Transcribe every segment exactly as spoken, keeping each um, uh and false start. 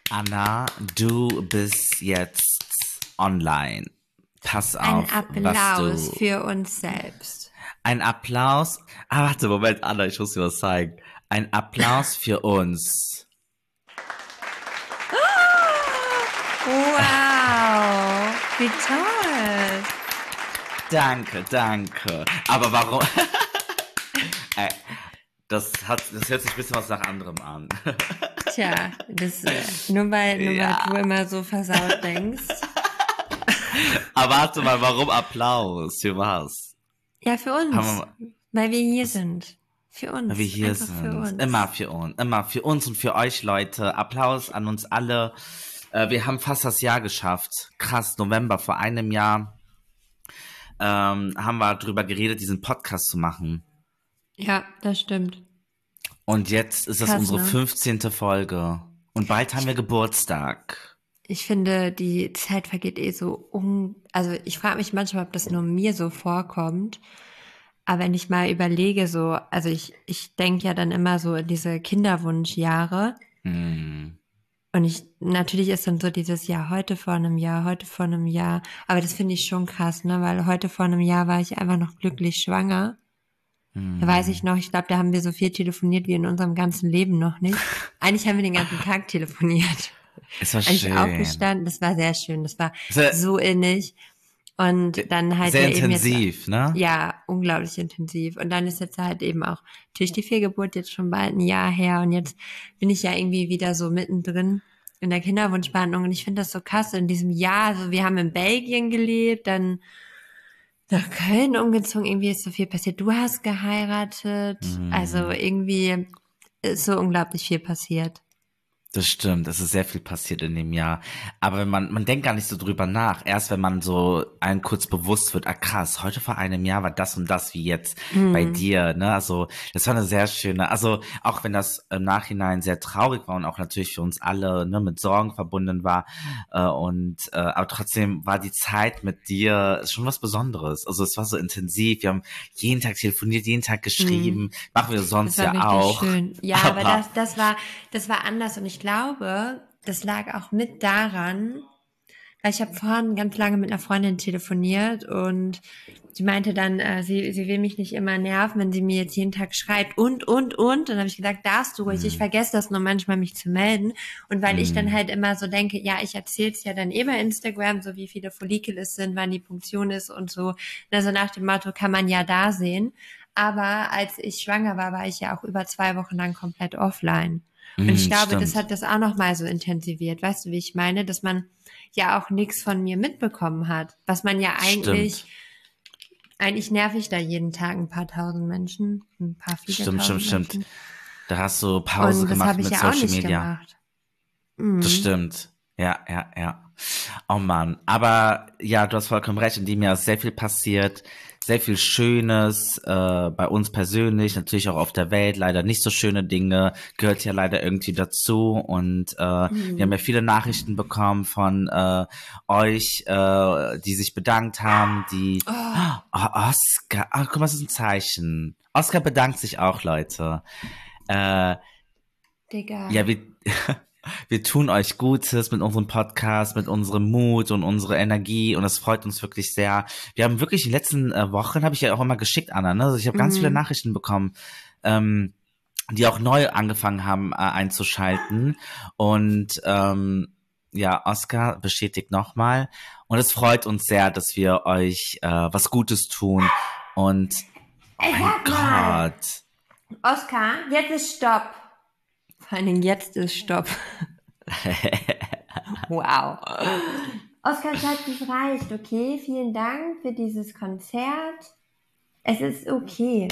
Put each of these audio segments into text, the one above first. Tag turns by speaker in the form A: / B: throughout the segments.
A: Anna, du bist jetzt online. Pass auf,
B: Ein
A: was
B: Applaus
A: du...
B: für uns selbst.
A: Ein Applaus... Ah, warte, Moment, Anna, ich muss dir was zeigen. Ein Applaus für uns.
B: Wow, wie toll.
A: Danke, danke. Aber warum... Ey, das, hat, das hört sich ein bisschen was nach anderem an.
B: Tja, das, äh, nur weil, nur
A: Ja.
B: weil du immer so versaut denkst.
A: Aber warte mal, warum Applaus? Für was?
B: Ja, für
A: Haben
B: uns,
A: wir mal,
B: weil wir hier sind. Für
A: weil wir
B: uns,
A: hier
B: einfach für
A: sind.
B: uns.
A: Immer für uns. Immer für uns und für euch, Leute. Applaus an uns alle. Äh, wir haben fast das Jahr geschafft. Krass, November vor einem Jahr ähm, haben wir drüber geredet, diesen Podcast zu machen.
B: Ja, das stimmt.
A: Und jetzt ist das
B: Krass,
A: unsere
B: ne?
A: fünfzehnte Folge. Und bald haben wir Geburtstag.
B: Ich finde, die Zeit vergeht eh so um. Also ich frage mich manchmal, ob das nur mir so vorkommt. Aber wenn ich mal überlege, so, also ich, ich denke ja dann immer so in diese Kinderwunschjahre.
A: Hm.
B: Und ich, natürlich ist dann so dieses Jahr heute vor einem Jahr, heute vor einem Jahr. Aber das finde ich schon krass, ne? Weil heute vor einem Jahr war ich einfach noch glücklich schwanger.
A: Hm.
B: Da weiß ich noch, ich glaube, da haben wir so viel telefoniert wie in unserem ganzen Leben noch nicht. Eigentlich haben wir den ganzen Tag telefoniert.
A: Es war
B: Eigentlich
A: schön.
B: aufgestanden, das war sehr schön, das war
A: Sehr,
B: so innig. Und dann halt
A: sehr
B: ja eben jetzt,
A: intensiv, ne?
B: ja, unglaublich intensiv. Und dann ist jetzt halt eben auch natürlich die Fehlgeburt jetzt schon bald ein Jahr her. Und jetzt bin ich ja irgendwie wieder so mittendrin in der Kinderwunschbehandlung. Und ich finde das so krass in diesem Jahr. Also wir haben in Belgien gelebt, dann nach Köln umgezogen. Irgendwie ist so viel passiert. Du hast geheiratet.
A: Hm.
B: Also irgendwie ist so unglaublich viel passiert.
A: Das stimmt, es ist sehr viel passiert in dem Jahr. Aber wenn man, man denkt gar nicht so drüber nach. Erst wenn man so einem kurz bewusst wird, ah krass, heute vor einem Jahr war das und das wie jetzt bei
B: Hm.
A: dir, ne? Also, das war eine sehr schöne, also auch wenn das im Nachhinein sehr traurig war und auch natürlich für uns alle, ne, mit Sorgen verbunden war. Äh, und äh, aber trotzdem war die Zeit mit dir schon was Besonderes. Also es war so intensiv. Wir haben jeden Tag telefoniert, jeden Tag geschrieben.
B: Hm.
A: Machen wir
B: Das
A: sonst
B: war
A: ja
B: richtig
A: auch.
B: schön. Ja, aber
A: Aber
B: das, das war, das war anders und ich glaube, das lag auch mit daran, weil ich habe vorhin ganz lange mit einer Freundin telefoniert und sie meinte dann, äh, sie, sie will mich nicht immer nerven, wenn sie mir jetzt jeden Tag schreibt und, und, und. Und dann habe ich gesagt, darfst du ruhig, ich
A: hm,
B: vergesse das nur manchmal, mich zu melden. Und weil ich dann
A: hm,
B: halt immer so denke, ja, ich erzähle es ja dann eh bei Instagram, so wie viele Follikel es sind, wann die Punktion ist und so. Also nach dem Motto kann man ja da sehen. Aber als ich schwanger war, war ich ja auch über zwei Wochen lang komplett offline. Und ich
A: hm,
B: glaube, das
A: stimmt.
B: hat das auch noch mal so intensiviert. Weißt du, wie ich meine? Dass man ja auch nichts von mir mitbekommen hat. Was man ja eigentlich,
A: Stimmt.
B: eigentlich nerv ich da jeden Tag ein paar tausend Menschen, ein paar viele
A: Stimmt, stimmt,
B: tausend
A: stimmt.
B: Menschen.
A: Da hast du Pause
B: Und das
A: gemacht
B: habe ich
A: mit
B: ja auch
A: Social
B: nicht
A: Media.
B: gemacht.
A: Das
B: Mhm.
A: stimmt. Ja, ja, ja. Oh Mann. Aber ja, du hast vollkommen recht. In dem Jahr ist sehr viel passiert. Sehr viel Schönes, äh, bei uns persönlich, natürlich auch auf der Welt. Leider nicht so schöne Dinge. Gehört ja leider irgendwie dazu. Und äh, wir haben ja
B: Mhm.
A: viele Nachrichten bekommen von äh, euch, äh, die sich bedankt haben, die...
B: Oh,
A: Oh, Oscar. Ah, guck mal, das ist ein Zeichen. Oscar bedankt sich auch, Leute. Äh,
B: Digga.
A: ja, wir, wir tun euch Gutes mit unserem Podcast, mit unserem Mut und unserer Energie und das freut uns wirklich sehr. Wir haben wirklich in den letzten äh, Wochen, habe ich ja auch immer geschickt, Anna, ne? Also ich habe ganz viele
B: Mhm.
A: Nachrichten bekommen, ähm, die auch neu angefangen haben äh, einzuschalten und ähm, ja, Oscar bestätigt nochmal und es freut uns sehr, dass wir euch äh, was Gutes tun und oh
B: Ey,
A: mein
B: sag mal.
A: Gott.
B: Oskar, jetzt ist Stopp. Vor allen Dingen jetzt ist Stopp. Wow. Oskar, Schatz, es reicht, okay? Vielen Dank für dieses Konzert. Es ist okay.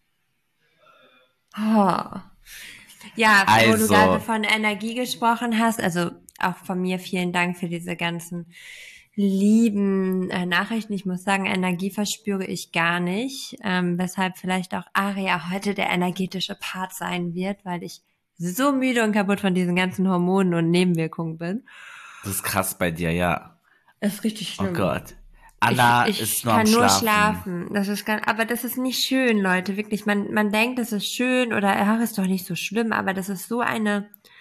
B: Oh. Ja, wo du gerade
A: Also,
B: von Energie gesprochen hast, also auch von mir vielen Dank für diese ganzen lieben äh, Nachrichten. Ich muss sagen, Energie verspüre ich gar nicht, ähm, weshalb vielleicht auch Aria heute der energetische Part sein wird, weil ich so müde und kaputt von diesen ganzen Hormonen und Nebenwirkungen bin.
A: das ist krass bei dir, ja.
B: Das ist richtig
A: Oh
B: schlimm.
A: Gott.
B: Ich,
A: Anna ist
B: ich
A: nur am
B: kann nur
A: Schlafen.
B: schlafen. Das ist ganz, aber das ist nicht schön, Leute. Wirklich, man, man denkt, das ist schön oder ach, ist doch nicht so schlimm, aber das ist so eine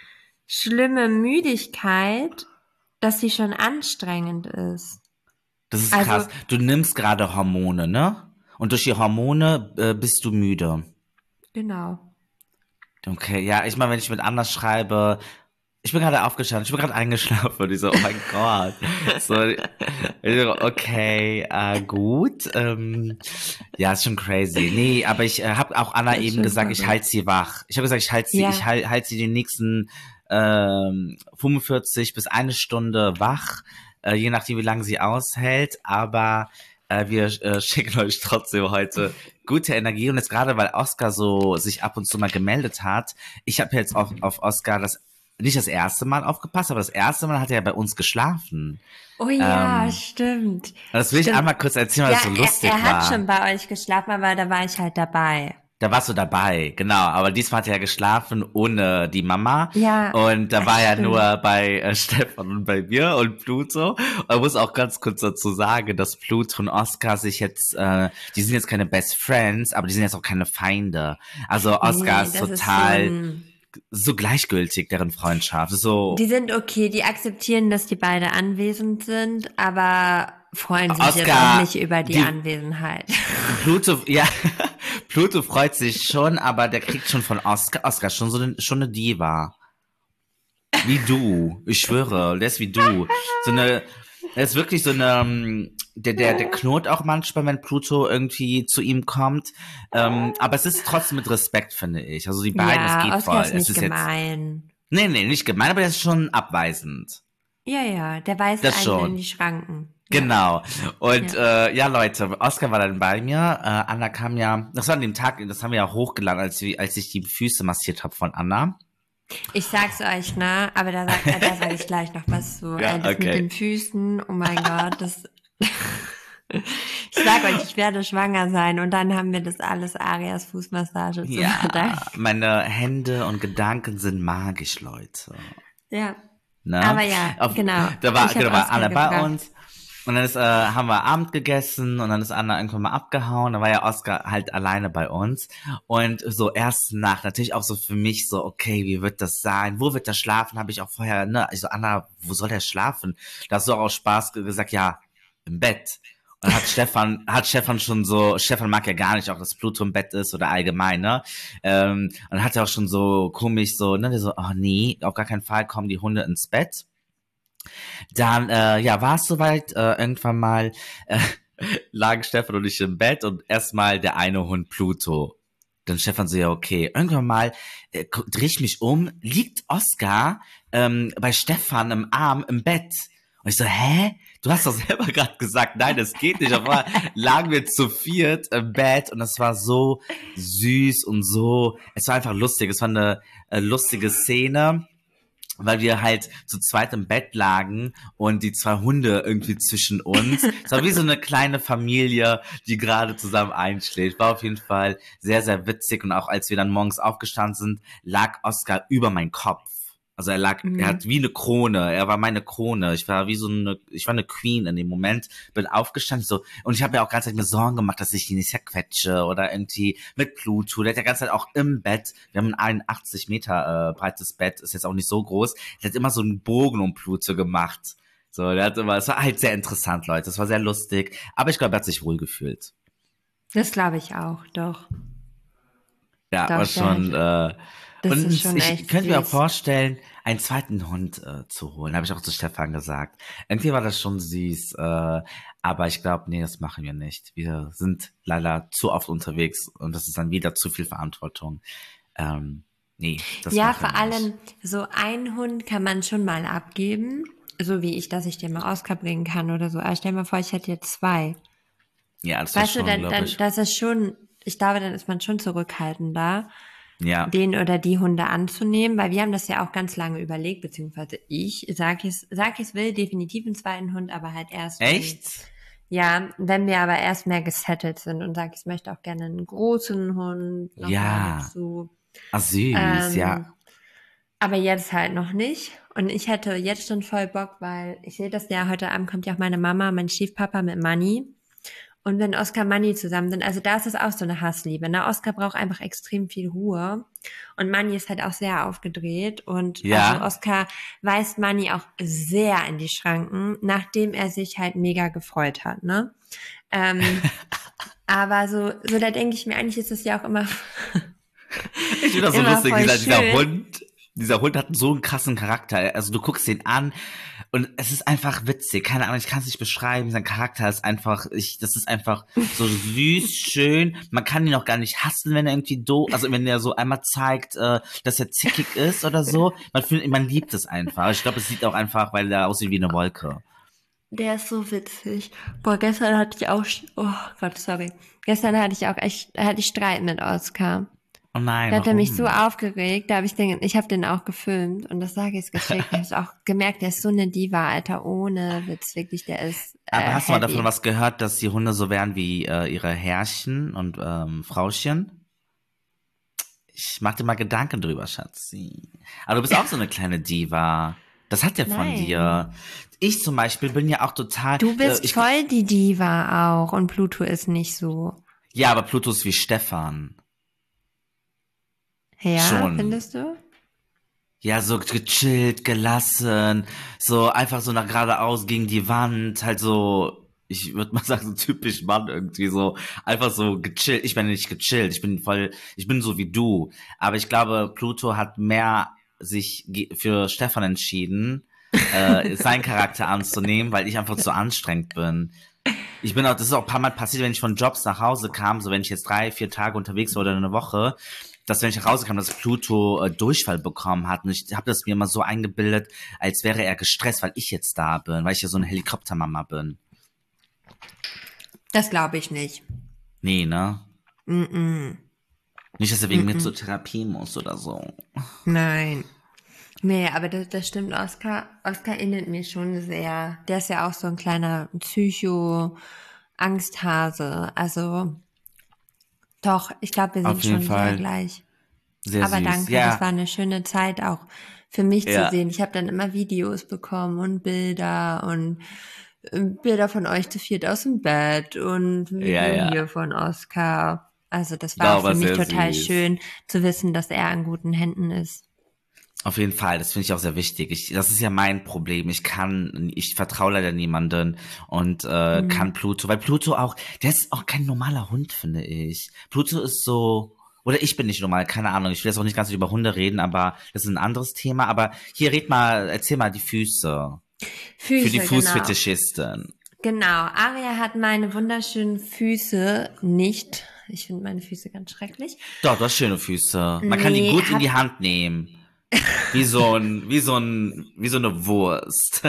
B: schlimme Müdigkeit, dass sie schon anstrengend ist.
A: Das ist
B: Also,
A: krass. Du nimmst gerade Hormone, ne? Und durch die Hormone äh, bist du müde.
B: genau.
A: Okay, ja, ich meine, wenn ich mit anders schreibe, ich bin gerade aufgestanden, ich bin gerade eingeschlafen und ich so, oh mein Gott. So, ich so, okay, äh, gut. Ähm, ja, ist schon crazy. Nee, aber ich äh, habe auch Anna
B: Das ist
A: eben
B: schon
A: gesagt, ich
B: verrückt.
A: halte sie wach. Ich habe gesagt, ich halte sie, ich
B: Ja,
A: halte halt sie die nächsten ähm, fünfundvierzig bis eine Stunde wach, äh, je nachdem, wie lange sie aushält. Aber äh, wir äh, schicken euch trotzdem heute gute Energie. Und jetzt gerade, weil Oscar so sich ab und zu mal gemeldet hat, ich habe jetzt auf, auf Oscar das nicht das erste Mal aufgepasst, aber das erste Mal hat er ja bei uns geschlafen.
B: oh ja,
A: Ähm,
B: stimmt.
A: und das will ich
B: Stimmt.
A: einmal kurz erzählen, weil
B: Ja,
A: das so
B: er,
A: lustig
B: er hat schon
A: war.
B: bei euch geschlafen, aber da war ich halt dabei.
A: Da warst du dabei, genau. Aber diesmal hat er ja geschlafen ohne die Mama.
B: Ja,
A: Und da war
B: das
A: er
B: stimmt.
A: nur bei äh, Stefan und bei mir und Pluto. Und man muss auch ganz kurz dazu sagen, dass Pluto und Oscar sich jetzt, äh, die sind jetzt keine Best Friends, aber die sind jetzt auch keine Feinde. Also Oscar
B: Nee,
A: ist
B: das ist so
A: total
B: ein.
A: so gleichgültig, deren Freundschaft. So,
B: Die sind okay, die akzeptieren, dass die beide anwesend sind, aber freuen sich jetzt auch
A: Oscar,
B: nicht über die
A: die
B: Anwesenheit.
A: Pluto, ja, Pluto freut sich schon, aber der kriegt schon von Oscar, Oscar schon so eine, schon eine Diva. Wie du, ich schwöre, der ist wie du. So eine, er ist wirklich so eine, ähm, der, der, der knurrt auch manchmal, wenn Pluto irgendwie zu ihm kommt. Ähm, aber es ist trotzdem mit Respekt, finde ich. Also die beiden, es
B: Ja,
A: geht
B: Oskar
A: voll.
B: ist
A: Es
B: nicht
A: ist jetzt,
B: gemein.
A: nee, nee, nicht gemein, aber der ist schon abweisend.
B: Ja, ja, der weist
A: Das
B: einen in
A: schon.
B: die Schranken. Ja,
A: Genau. Und
B: ja.
A: äh, ja, Leute, Oscar war dann bei mir. Äh, Anna kam ja, das war an dem Tag, das haben wir ja hochgeladen, als, wir, als ich die Füße massiert habe von Anna.
B: Ich sag's euch, ne? Aber da, sag, äh, da sage ich gleich noch was zu.
A: Ja,
B: Äh, das mit
A: okay.
B: den Füßen, oh mein Gott, das. Ich sag euch, ich werde schwanger sein und dann haben wir das alles Arias Fußmassage zu
A: Ja,
B: verdanken.
A: meine Hände und Gedanken sind magisch, Leute.
B: Ja.
A: Ne?
B: Aber ja,
A: Auf,
B: genau.
A: da war,
B: Ich habe
A: genau, war
B: Oskar
A: Anna bei
B: gebracht.
A: uns. Und dann ist, äh, haben wir Abend gegessen und dann ist Anna irgendwann mal abgehauen. Dann war ja Oscar halt alleine bei uns. Und so erste Nacht, natürlich auch so für mich so, okay, wie wird das sein? Wo wird er schlafen? Habe ich auch vorher, ne? Ich so, Anna, wo soll er schlafen? Da hast du auch aus Spaß gesagt, ja, im Bett. Und dann hat Stefan, hat Stefan schon so, Stefan mag ja gar nicht auch, dass Pluto im Bett ist oder allgemein, ne? Ähm, und dann hat er auch schon so komisch so, ne, der so, oh nee, auf gar keinen Fall kommen die Hunde ins Bett. Dann, äh, ja, war es soweit, äh, irgendwann mal, äh, lagen Stefan und ich im Bett und erstmal der eine Hund Pluto. Dann Stefan so, ja, okay. Irgendwann mal äh, gu- dreh ich mich um, liegt Oscar ähm, bei Stefan im Arm im Bett. Und ich so, hä? Du hast doch selber gerade gesagt, nein, das geht nicht. Auf einmal lagen wir zu viert im Bett und das war so süß und so, es war einfach lustig. Es war eine äh, lustige Szene, weil wir halt zu zweit im Bett lagen und die zwei Hunde irgendwie zwischen uns. Es war wie so eine kleine Familie, die gerade zusammen einschläft. War auf jeden Fall sehr, sehr witzig. Und auch als wir dann morgens aufgestanden sind, lag Oscar über meinen Kopf. Also er lag, er hat
B: Mhm.
A: wie eine Krone, er war meine Krone. Ich war wie so eine, ich war eine Queen in dem Moment, bin aufgestanden so, und ich habe ja auch ganz Zeit mir Sorgen gemacht, dass ich ihn nicht zerquetsche oder irgendwie mit Pluto. Der hat ja ganz Zeit auch im Bett, wir haben ein einundachtzig Meter äh, breites Bett, ist jetzt auch nicht so groß, der hat immer so einen Bogen um Pluto gemacht. So, der hat immer, es war halt sehr interessant, Leute, es war sehr lustig, aber ich glaube, er hat sich wohl gefühlt.
B: Das glaube ich auch, doch.
A: Ja, war
B: Doch, der
A: schon,
B: hat,
A: äh,
B: das ist
A: und
B: schon
A: ich
B: echt
A: könnte mir auch
B: süß.
A: vorstellen, einen zweiten Hund äh, zu holen, habe ich auch zu Stefan gesagt. Irgendwie war das schon süß, äh, aber ich glaube, nee, das machen wir nicht. Wir sind leider zu oft unterwegs und das ist dann wieder zu viel Verantwortung. Ähm, nee, das
B: Ja,
A: machen
B: vor
A: wir nicht.
B: allem so ein Hund kann man schon mal abgeben. So wie ich, dass ich dir mal Oskar bringen kann oder so. Aber stell dir mal vor, ich hätte jetzt zwei.
A: Ja, das wäre
B: Weißt du,
A: schon,
B: dann,
A: glaube
B: dann,
A: ich.
B: das ist schon, ich glaube, dann ist man schon zurückhaltender,
A: Ja.
B: den oder die Hunde anzunehmen, weil wir haben das ja auch ganz lange überlegt, beziehungsweise ich, sag ich, sag ich will, definitiv einen zweiten Hund, aber halt erst, wenn,
A: Echt?
B: ja, wenn wir aber erst mehr gesettelt sind und sag, ich möchte auch gerne einen großen Hund nochmal
A: Ja.
B: dazu.
A: Ah, süß,
B: Ähm,
A: ja.
B: aber jetzt halt noch nicht. Und ich hätte jetzt schon voll Bock, weil ich sehe das ja, heute Abend kommt ja auch meine Mama, mein Stiefpapa mit Manni. Und wenn Oscar Manni zusammen sind, also da ist es auch so eine Hassliebe. Ne? Oscar braucht einfach extrem viel Ruhe. Und Manni ist halt auch sehr aufgedreht. Und also
A: Ja.
B: Oscar weist Manni auch sehr in die Schranken, nachdem er sich halt mega gefreut hat. Ne? Ähm, aber so, so da denke ich mir, eigentlich ist es ja auch immer,
A: Ich finde das so
B: immer
A: lustig,
B: voll
A: dieser, dieser
B: schön.
A: Hund, dieser Hund hat so einen krassen Charakter. Also du guckst ihn an und es ist einfach witzig. Keine Ahnung, ich kann es nicht beschreiben. Sein Charakter ist einfach, ich, das ist einfach so süß, schön. Man kann ihn auch gar nicht hassen, wenn er irgendwie do, also wenn er so einmal zeigt, äh, dass er zickig ist oder so. Man findet, man liebt es einfach. Ich glaube, es sieht auch einfach, weil er aussieht wie eine Wolke.
B: Der ist so witzig. Boah, gestern hatte ich auch, oh Gott, sorry. Gestern hatte ich auch echt, hatte ich Streit mit Oscar.
A: Oh nein,
B: Da hat er mich so
A: warum?
B: aufgeregt, da habe ich den, ich habe den auch gefilmt und das sage ich geschickt. Da habe ich auch gemerkt, der ist so eine Diva, Alter, ohne Witz, wirklich, der ist
A: Aber
B: äh,
A: hast du mal davon
B: heavy.
A: was gehört, dass die Hunde so wären wie äh, ihre Herrchen und ähm, Frauchen? Ich mach dir mal Gedanken drüber, Schatzi. Aber du bist auch so eine kleine Diva. Das hat er von
B: Nein.
A: dir. Ich zum Beispiel bin ja auch total,
B: Du
A: äh,
B: bist
A: ich,
B: voll die Diva auch und Pluto ist nicht so.
A: ja, aber Pluto ist wie Stefan.
B: Ja,
A: Schon.
B: findest du?
A: Ja, so gechillt, gelassen, so einfach so nach geradeaus gegen die Wand, halt so, ich würde mal sagen, so typisch Mann irgendwie, so einfach so gechillt. Ich bin nicht gechillt, ich bin voll, ich bin so wie du. Aber ich glaube, Pluto hat mehr sich ge- für Stefan entschieden, äh, seinen Charakter anzunehmen, weil ich einfach zu anstrengend bin. Ich bin auch, das ist auch ein paar Mal passiert, wenn ich von Jobs nach Hause kam, so wenn ich jetzt drei, vier Tage unterwegs war oder eine Woche, dass wenn ich nach Hause kam, dass Pluto äh, Durchfall bekommen hat. Und ich habe das mir immer so eingebildet, als wäre er gestresst, weil ich jetzt da bin, weil ich ja so eine Helikoptermama bin.
B: Das glaube ich nicht.
A: Nee, ne?
B: Mm-mm.
A: Nicht, dass er wegen mir
B: Mm-mm.
A: zur Therapie muss oder so.
B: Nein. Nee, aber das, das stimmt, Oscar. Oscar erinnert mich schon sehr. Der ist ja auch so ein kleiner Psycho-Angsthase. Also doch, ich glaube, wir
A: Auf
B: sind
A: jeden
B: schon sehr
A: Fall
B: gleich.
A: sehr
B: Aber
A: süß.
B: danke, das war
A: Ja,
B: eine schöne Zeit auch für mich zu
A: ja.
B: sehen. Ich habe dann immer Videos bekommen und Bilder und äh, Bilder von euch zu viert aus dem Bett und ein
A: Ja,
B: Video
A: ja.
B: hier von Oscar. Also das war
A: War
B: auch für
A: aber
B: mich
A: sehr
B: total
A: süß.
B: schön zu wissen, dass er in guten Händen ist.
A: Auf jeden Fall, das finde ich auch sehr wichtig. Ich, das ist ja mein Problem. Ich kann, ich vertraue leider niemanden und äh, kann
B: Mhm.
A: Pluto, weil Pluto auch, der ist auch kein normaler Hund, finde ich. Pluto ist so, oder ich bin nicht normal, keine Ahnung. Ich will jetzt auch nicht ganz über Hunde reden, aber das ist ein anderes Thema. Aber hier red mal, erzähl mal die Füße. Für die
B: Füße, genau.
A: Fußfetischisten.
B: Genau. Aria hat meine wunderschönen Füße nicht. Ich finde meine Füße ganz schrecklich.
A: Doch, du hast schöne Füße. Man kann die
B: Nee,
A: gut in
B: hat
A: die Hand nehmen. Wie so ein, wie so ein, wie so eine Wurst.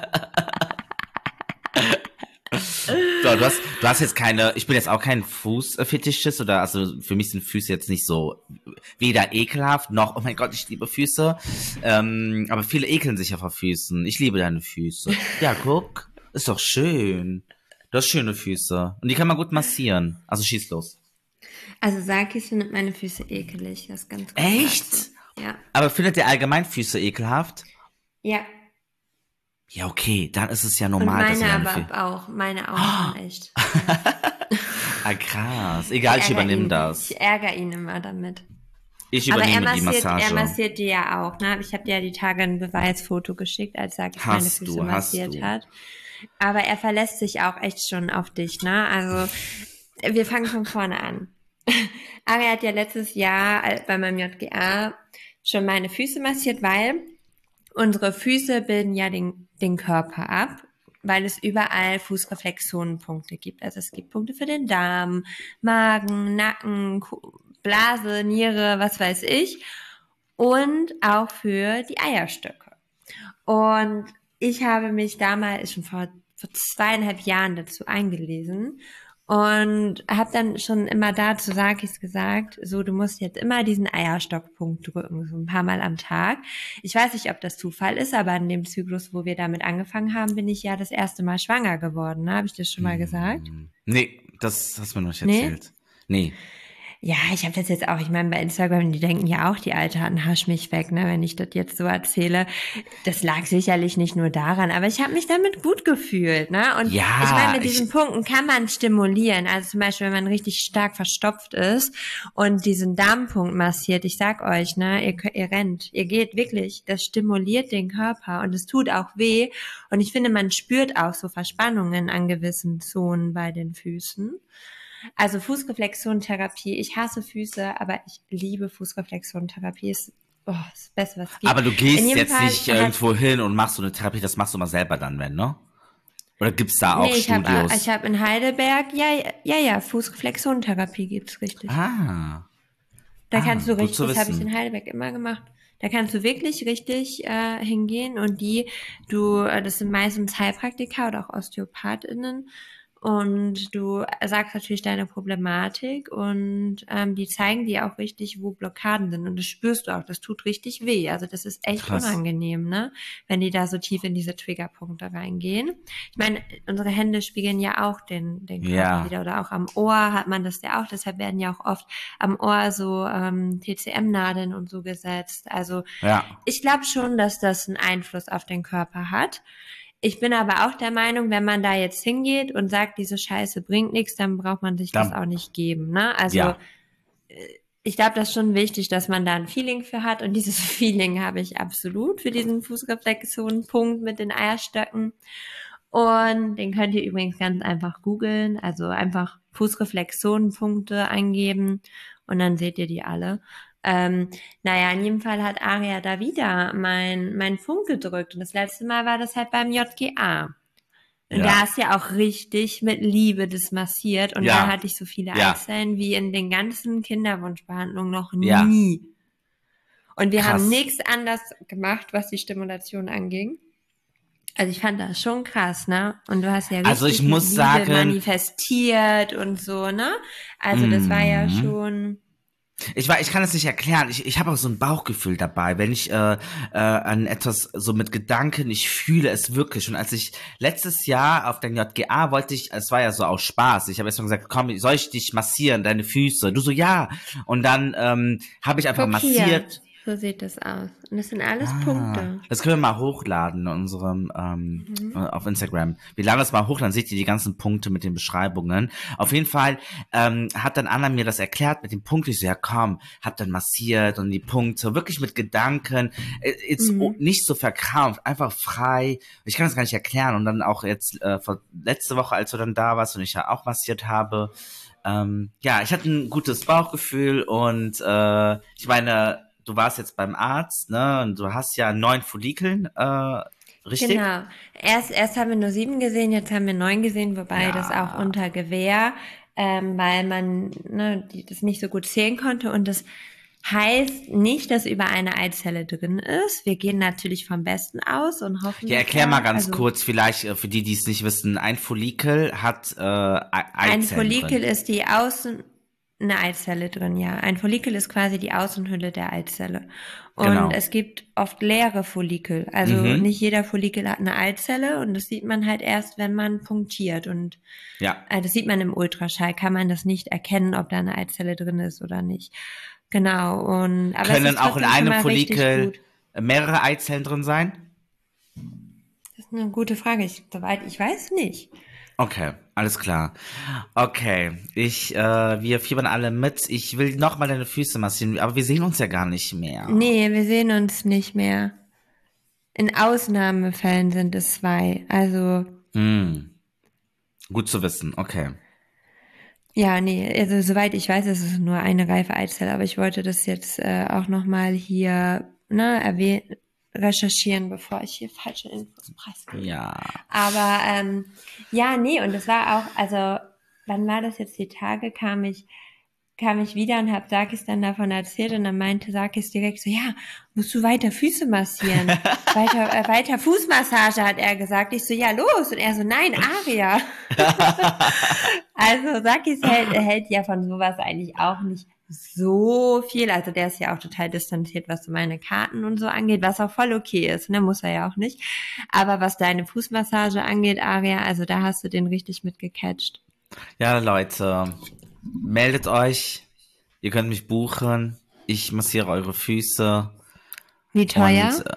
A: So, du hast, du hast jetzt keine, ich bin jetzt auch kein Fußfetischist oder, also für mich sind Füße jetzt nicht so weder ekelhaft noch, oh mein Gott, ich liebe Füße. Ähm, aber viele ekeln sich ja vor Füßen. Ich liebe deine Füße. Ja, guck, ist doch schön. Du hast schöne Füße. Und die kann man gut massieren. Also schieß los.
B: Also Sakis findet meine Füße ekelig, das ganz kurz dazu.
A: Echt?
B: Ja.
A: Aber findet ihr allgemein Füße ekelhaft?
B: Ja.
A: Ja, okay, dann ist es ja
B: Und
A: normal, dass ihr
B: meine
A: deine Füße.
B: aber auch, meine auch schon echt. Ja.
A: Ah, krass.
B: Ich
A: Egal, ich
B: ärgere
A: übernehme
B: ihn,
A: das.
B: ich ärgere ihn immer damit.
A: Ich
B: Aber er
A: übernehme die
B: massiert, er
A: Massage.
B: massiert die ja auch, ne? Ich habe dir ja die Tage ein Beweisfoto geschickt, als Sakis meine
A: Hast
B: Füße
A: du, hast
B: massiert
A: du.
B: hat. Aber er verlässt sich auch echt schon auf dich, ne? Also, wir fangen von vorne an. Ari hat ja letztes Jahr äh, bei meinem J G A schon meine Füße massiert, weil unsere Füße bilden ja den, den Körper ab, weil es überall Fußreflexionenpunkte gibt. Also es gibt Punkte für den Darm, Magen, Nacken, Blase, Niere, was weiß ich. Und auch für die Eierstöcke. Und ich habe mich damals schon vor, vor zweieinhalb Jahren dazu eingelesen und habe dann schon immer dazu Sakis gesagt, so du musst jetzt immer diesen Eierstockpunkt drücken, so ein paar Mal am Tag. Ich weiß nicht, ob das Zufall ist, aber in dem Zyklus, wo wir damit angefangen haben, bin ich ja das erste Mal schwanger geworden. Ne? Habe ich das schon mal gesagt?
A: Hm. Nee, das hast du mir noch nicht
B: Nee?
A: erzählt. Nee.
B: Ja, ich habe das jetzt auch, ich meine, bei Instagram, die denken ja auch, die Alte hat einen Haschmich weg, ne, wenn ich das jetzt so erzähle. Das lag sicherlich nicht nur daran, aber ich habe mich damit gut gefühlt, ne? Und ich meine,
A: Ja,
B: mit diesen
A: ich,
B: Punkten kann man stimulieren. Also zum Beispiel, wenn man richtig stark verstopft ist und diesen Darmpunkt massiert, ich sag euch, ne, ihr, ihr rennt, ihr geht wirklich, das stimuliert den Körper und es tut auch weh. Und ich finde, man spürt auch so Verspannungen an gewissen Zonen bei den Füßen. Also Fußreflexionstherapie, ich hasse Füße, aber ich liebe Fußreflexionstherapie. Ist oh, das Beste, was es gibt.
A: aber du
B: In
A: gehst
B: jedem
A: jetzt
B: Fall
A: nicht
B: hat,
A: irgendwo hin und machst so eine Therapie, das machst du mal selber dann, wenn, ne? Oder gibt's da auch
B: nee, ich habe ich
A: Studios?
B: hab in Heidelberg, ja, ja, ja, Fußreflexionstherapie gibt's richtig.
A: Ah,
B: Da kannst
A: ah,
B: du
A: gut
B: richtig,
A: zu
B: das habe ich
A: wissen.
B: in Heidelberg immer gemacht. Da kannst du wirklich richtig äh, hingehen und die, du, äh, das sind meistens Heilpraktiker oder auch OsteopathInnen und du sagst natürlich deine Problematik und ähm, die zeigen dir auch richtig, wo Blockaden sind und das spürst du auch, das tut richtig weh. Also das ist echt
A: Krass.
B: unangenehm, ne, wenn die da so tief in diese Triggerpunkte reingehen. Ich meine, unsere Hände spiegeln ja auch den, den Körper
A: Ja,
B: wieder oder auch am Ohr hat man das ja auch, deshalb werden ja auch oft am Ohr so ähm, T C M-Nadeln und so gesetzt. Also
A: ja.
B: ich glaube schon, dass das einen Einfluss auf den Körper hat. Ich bin aber auch der Meinung, wenn man da jetzt hingeht und sagt, diese Scheiße bringt nichts, dann braucht man sich das
A: Dann,
B: auch nicht geben. Ne? Also
A: ja,
B: ich glaube, das ist schon wichtig, dass man da ein Feeling für hat und dieses Feeling habe ich absolut für diesen Fußreflexionspunkt mit den Eierstöcken. Und den könnt ihr übrigens ganz einfach googeln, also einfach Fußreflexionspunkte eingeben und dann seht ihr die alle. Ähm, naja, in jedem Fall hat Aria da wieder mein, mein Funk gedrückt und das letzte Mal war das halt beim J G A. Und da
A: ja,
B: ist ja auch richtig mit Liebe das massiert und da
A: ja,
B: hatte ich so viele
A: ja,
B: Eizellen wie in den ganzen Kinderwunschbehandlungen noch
A: ja.
B: nie. Und wir haben
A: Krass.
B: nichts anders gemacht, was die Stimulation anging. Also ich fand das schon krass, ne? Und du hast ja
A: Also ich
B: richtig mit
A: muss
B: Liebe
A: sagen,
B: manifestiert und so, ne? Also das war ja
A: mm,
B: schon.
A: ich war, ich kann es nicht erklären. Ich, ich habe auch so ein Bauchgefühl dabei, wenn ich äh, äh, an etwas so mit Gedanken, ich fühle es wirklich. Und als ich letztes Jahr auf den J G A wollte ich, es war ja so aus Spaß. Ich habe erst mal gesagt, komm, soll ich dich massieren, deine Füße? Du so ja. Und dann ähm, habe ich einfach
B: Guck hier,
A: massiert.
B: so sieht das aus. Und das sind alles
A: Ah,
B: Punkte.
A: das können wir mal hochladen in unserem ähm, äh,
B: Mhm.
A: auf Instagram. Wir laden das mal hoch, dann seht ihr die ganzen Punkte mit den Beschreibungen. Auf jeden Fall ähm, hat dann Anna mir das erklärt mit den Punkten. Ich so, ja komm, hab dann massiert und die Punkte, wirklich mit Gedanken, äh, jetzt oh,
B: Mhm.
A: nicht so verkrampft, einfach frei. Ich kann das gar nicht erklären. Und dann auch jetzt äh, vor, letzte Woche, als du dann da warst und ich ja auch massiert habe, ähm, ja, ich hatte ein gutes Bauchgefühl und äh, ich meine, du warst jetzt beim Arzt, ne? Und du hast ja neun Follikeln, äh, richtig?
B: Genau. Erst, erst haben wir nur sieben gesehen, jetzt haben wir neun gesehen, wobei das auch
A: Ja.
B: unter Gewehr, ähm, weil man ne, die, das nicht so gut zählen konnte. Und das heißt nicht, dass über eine Eizelle drin ist. Wir gehen natürlich vom Besten aus und hoffen,
A: Ja,
B: dass
A: erklär mal
B: da,
A: ganz
B: also
A: kurz, vielleicht äh, für die, die es nicht wissen, ein Follikel hat äh, Ei-
B: ein
A: Eizellen
B: Follikel
A: drin.
B: ist die Außen, eine Eizelle drin, ja. Ein Follikel ist quasi die Außenhülle der Eizelle. Und
A: Genau.
B: es gibt oft leere Follikel. Also
A: Mhm.
B: nicht jeder Follikel hat eine Eizelle und das sieht man halt erst, wenn man punktiert. Und
A: Ja.
B: äh, das sieht man im Ultraschall, kann man das nicht erkennen, ob da eine Eizelle drin ist oder nicht. Genau. Und aber es
A: Können
B: ist
A: auch in
B: trotzdem schon
A: einem
B: mal richtig
A: Follikel
B: gut.
A: mehrere Eizellen drin sein?
B: Das ist eine gute Frage. Ich, soweit ich weiß nicht.
A: Okay, alles klar. Okay, ich, äh, wir fiebern alle mit. Ich will noch mal deine Füße massieren, aber wir sehen uns ja gar nicht mehr.
B: Nee, wir sehen uns nicht mehr. In Ausnahmefällen sind es zwei. Also
A: Hm, gut zu wissen. Okay.
B: ja, nee, also soweit ich weiß, ist es nur eine reife Eizelle, aber ich wollte das jetzt äh, auch nochmal hier ne, erwähnen, recherchieren, bevor ich hier falsche Infos preisgebe.
A: Ja.
B: Aber ähm, ja, nee, und das war auch, also wann war das jetzt die Tage, kam ich kam ich wieder und habe Sarkis dann davon erzählt und dann meinte Sarkis direkt so, ja, musst du weiter Füße massieren. Weiter, äh, weiter Fußmassage, hat er gesagt. Ich so, ja, los. Und er so, nein, Aria. Also Sakis hält, hält ja von sowas eigentlich auch nicht so viel. Also der ist ja auch total distanziert, was so meine Karten und so angeht, was auch voll okay ist, ne, muss er ja auch nicht. Aber was deine Fußmassage angeht, Aria, also da hast du den richtig mitgecatcht.
A: Ja, Leute, meldet euch. Ihr könnt mich buchen. Ich massiere eure Füße.
B: Wie teuer?
A: Und äh,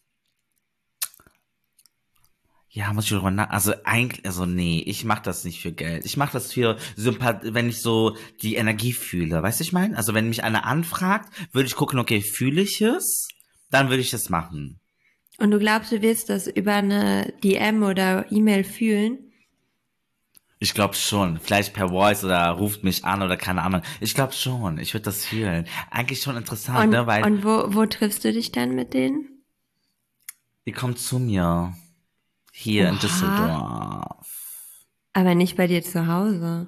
A: ja, muss ich drüber nach. Also eigentlich, also nee, ich mach das nicht für Geld. Ich mach das für Sympath, wenn ich so die Energie fühle. Weißt du, ich meine? Also wenn mich einer anfragt, würde ich gucken, okay, fühle ich es? Dann würde ich es machen.
B: Und du glaubst, du wirst das über eine D M oder E-Mail fühlen?
A: Ich glaube schon. Vielleicht per Voice oder ruft mich an oder keine Ahnung. Ich glaube schon. Ich würde das fühlen. Eigentlich schon interessant,
B: Und,
A: ne? Weil
B: und wo, wo triffst du dich dann mit denen?
A: die kommt zu mir. Hier in
B: Oha.
A: Düsseldorf.
B: Aber nicht bei dir zu Hause.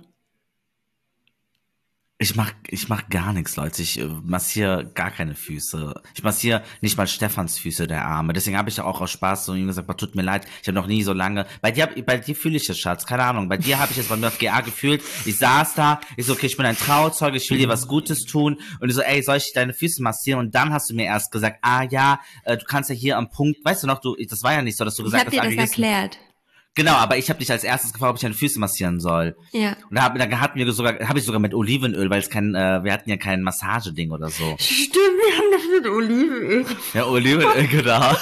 A: Ich mach, ich mach gar nichts, Leute. Ich äh, massiere gar keine Füße. Ich massiere nicht mal Stefans Füße, der Arme. Deswegen habe ich ja auch aus Spaß so ihm gesagt, boah, tut mir leid, ich habe noch nie so lange. Bei dir, hab, bei dir fühle ich es, Schatz. Keine Ahnung. Bei dir habe ich es bei mir auf G A gefühlt. Ich saß da, ich so, okay, ich bin ein Trauzeuge, ich will dir was Gutes tun. Und ich so, ey, soll ich deine Füße massieren? Und dann hast du mir erst gesagt, ah ja, äh, du kannst ja hier am Punkt, weißt du noch, du, das war ja nicht so, dass du
B: Ich
A: gesagt
B: habe
A: hast,
B: dir
A: ah,
B: das
A: hier ist ein-
B: erklärt.
A: Genau, aber ich habe dich als erstes gefragt, ob ich deine Füße massieren soll.
B: Ja.
A: Und da, hab, da hatten wir sogar, habe ich sogar mit Olivenöl, weil es kein, äh, wir hatten ja kein Massageding oder so.
B: Stimmt, wir haben das mit Olivenöl.
A: Ja, Olivenöl, genau.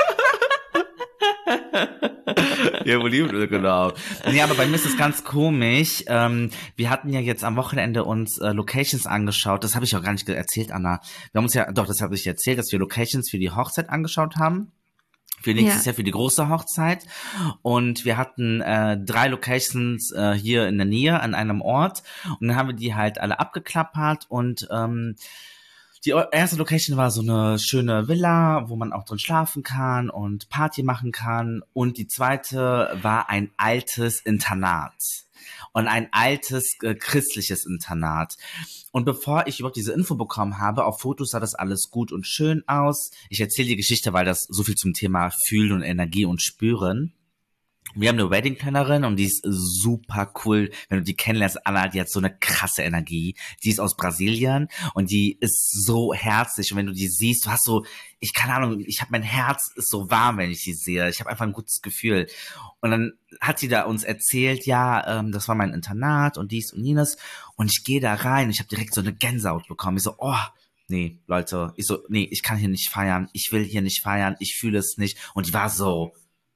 A: Ja, Olivenöl, genau. Nee, aber bei mir ist es ganz komisch. Ähm, wir hatten ja jetzt am Wochenende uns äh, Locations angeschaut. Das habe ich auch gar nicht ge- erzählt, Anna. Wir haben uns ja, doch, das habe ich erzählt, dass wir Locations für die Hochzeit angeschaut haben. Für nächstes
B: Ja.
A: Jahr für die große Hochzeit. Und wir hatten äh, drei Locations äh, hier in der Nähe an einem Ort. Und dann haben wir die halt alle abgeklappert. Und ähm, die erste Location war so eine schöne Villa, wo man auch drin schlafen kann und Party machen kann. Und die zweite war ein altes Internat. Und ein altes äh, christliches Internat. Und bevor ich überhaupt diese Info bekommen habe, auf Fotos sah das alles gut und schön aus. Ich erzähle die Geschichte, weil das so viel zum Thema Fühlen und Energie und Spüren. Wir haben eine Wedding-Plannerin und die ist super cool. Wenn du die kennenlernst, Anna, die hat so eine krasse Energie. Die ist aus Brasilien und die ist so herzlich. Und wenn du die siehst, du hast so, ich keine Ahnung, ich habe mein Herz ist so warm, wenn ich die sehe. Ich habe einfach ein gutes Gefühl. Und dann hat sie da uns erzählt, ja, ähm, das war mein Internat und dies und jenes. Und ich gehe da rein, ich habe direkt so eine Gänsehaut bekommen. Ich so, oh, nee, Leute, ich so, nee, ich kann hier nicht feiern. Ich will hier nicht feiern. Ich fühle es nicht. Und die war so,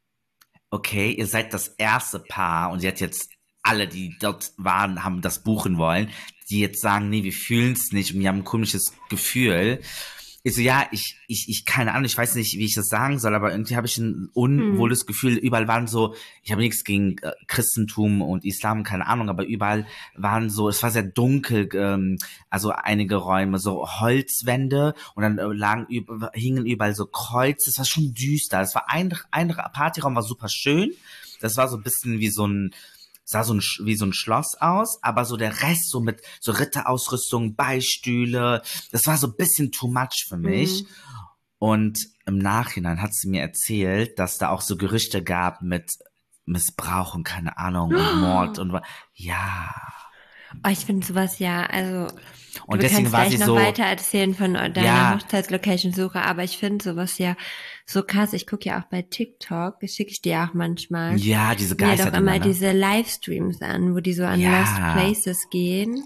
A: okay, ihr seid das erste Paar und sie hat jetzt alle, die dort waren, haben das buchen wollen, die jetzt sagen, nee, wir fühlen es nicht und wir haben ein komisches Gefühl. Ich so, ja, ich, ich, ich, keine Ahnung, ich weiß nicht, wie ich das sagen soll, aber irgendwie habe ich ein unwohles hm. Gefühl. Überall waren so, ich habe nichts gegen äh, Christentum und Islam, keine Ahnung, aber überall waren so, es war sehr dunkel, ähm, also einige Räume, so Holzwände und dann äh, lagen, über, hingen überall so Kreuze, es war schon düster. Es war ein, ein Partyraum war super schön, das war so ein bisschen wie so ein, sah so ein, wie so ein Schloss aus, aber so der Rest so mit so Ritterausrüstung, Beistühle, das war so ein bisschen too much für mich. Mhm. Und im Nachhinein hat sie mir erzählt, dass da auch so Gerüchte gab mit Missbrauch und keine Ahnung und Mord und ja.
B: Oh, ich finde sowas ja, also
A: und
B: du
A: deswegen
B: kannst
A: war
B: gleich
A: sie
B: noch
A: so
B: weiter erzählen von deiner
A: ja.
B: Hochzeitslocation-Suche, aber ich finde sowas ja so krass. Ich gucke ja auch bei TikTok, das schicke ich dir auch manchmal.
A: Ja, diese Geister.
B: Mir doch immer ne? diese Livestreams an, wo die so an
A: ja.
B: Lost Places gehen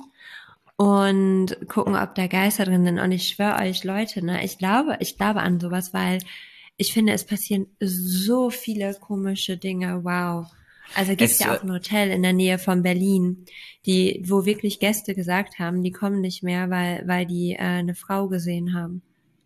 B: und gucken, ob da Geister drin sind. Und ich schwöre euch, Leute, ne, ich glaube, ich glaube an sowas, weil ich finde, es passieren so viele komische Dinge. Wow. Also gibt es ja auch ein Hotel in der Nähe von Berlin, die, wo wirklich Gäste gesagt haben, die kommen nicht mehr, weil, weil die äh, eine Frau gesehen haben.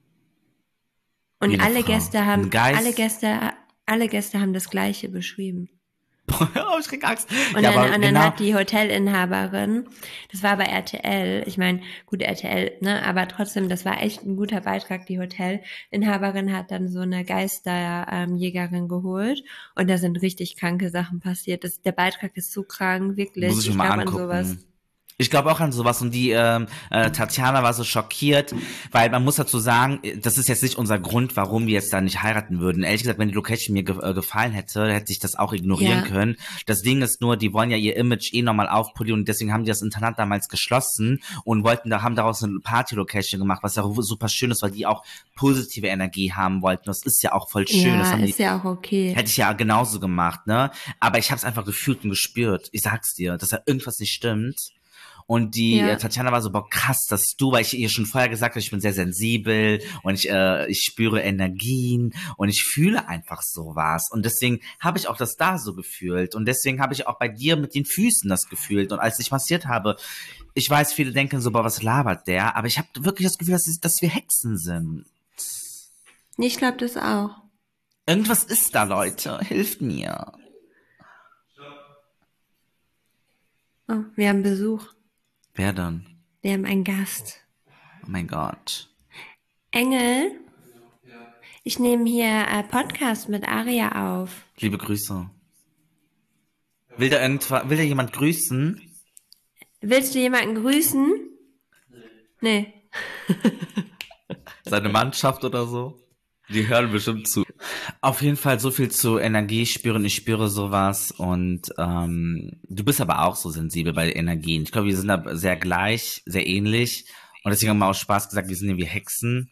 B: Und alle
A: Frau.
B: Gäste haben, alle Gäste, alle Gäste haben das Gleiche beschrieben.
A: Oh, ich krieg Angst.
B: Und,
A: ja,
B: dann,
A: aber
B: und
A: genau.
B: dann hat die Hotelinhaberin, das war bei R T L, ich meine, gut R T L, ne, aber trotzdem, das war echt ein guter Beitrag. Die Hotelinhaberin hat dann so eine Geisterjägerin ähm, geholt und da sind richtig kranke Sachen passiert. Das, der Beitrag ist so krank, wirklich.
A: Muss ich,
B: ich
A: mal
B: glaube an
A: angucken.
B: sowas.
A: Ich glaube auch an sowas und die ähm, äh, Tatjana war so schockiert, weil man muss dazu sagen, das ist jetzt nicht unser Grund, warum wir jetzt da nicht heiraten würden. Ehrlich gesagt, wenn die Location mir ge äh, gefallen hätte, hätte ich das auch ignorieren ja. können. Das Ding ist nur, die wollen ja ihr Image eh nochmal aufpolieren und deswegen haben die das Internat damals geschlossen und wollten da haben daraus eine Party-Location gemacht, was ja super schön ist, weil die auch positive Energie haben wollten. Das ist ja auch voll schön.
B: Ja,
A: das haben
B: ist
A: die,
B: ja auch okay.
A: Hätte ich ja genauso gemacht, ne? Aber ich habe es einfach gefühlt und gespürt. Ich sag's dir, dass da irgendwas nicht stimmt. Und die
B: Ja.
A: äh, Tatjana war so, boah, krass, dass du, weil ich ihr schon vorher gesagt habe, ich bin sehr sensibel und ich, äh, ich spüre Energien und ich fühle einfach sowas. Und deswegen habe ich auch das da so gefühlt. Und deswegen habe ich auch bei dir mit den Füßen das gefühlt. Und als ich massiert habe, ich weiß, viele denken so, boah, was labert der? Aber ich habe wirklich das Gefühl, dass, es- dass wir Hexen sind.
B: Ich glaube das auch.
A: Irgendwas ist da, Leute. Hilft mir.
B: Oh, wir haben Besuch.
A: Wer denn?
B: Wir haben einen Gast.
A: Oh mein Gott.
B: Engel, ich nehme hier äh, Podcast mit Aria auf.
A: Liebe Grüße. Will da irgendwas, will da jemand grüßen?
B: Willst du jemanden grüßen? Nee.
A: Seine Mannschaft oder so? Die hören bestimmt zu. Auf jeden Fall so viel zu Energie spüren. Ich spüre sowas und ähm, du bist aber auch so sensibel bei Energien. Ich glaube, wir sind da sehr gleich, sehr ähnlich und deswegen haben wir auch Spaß gesagt, wir sind irgendwie Hexen.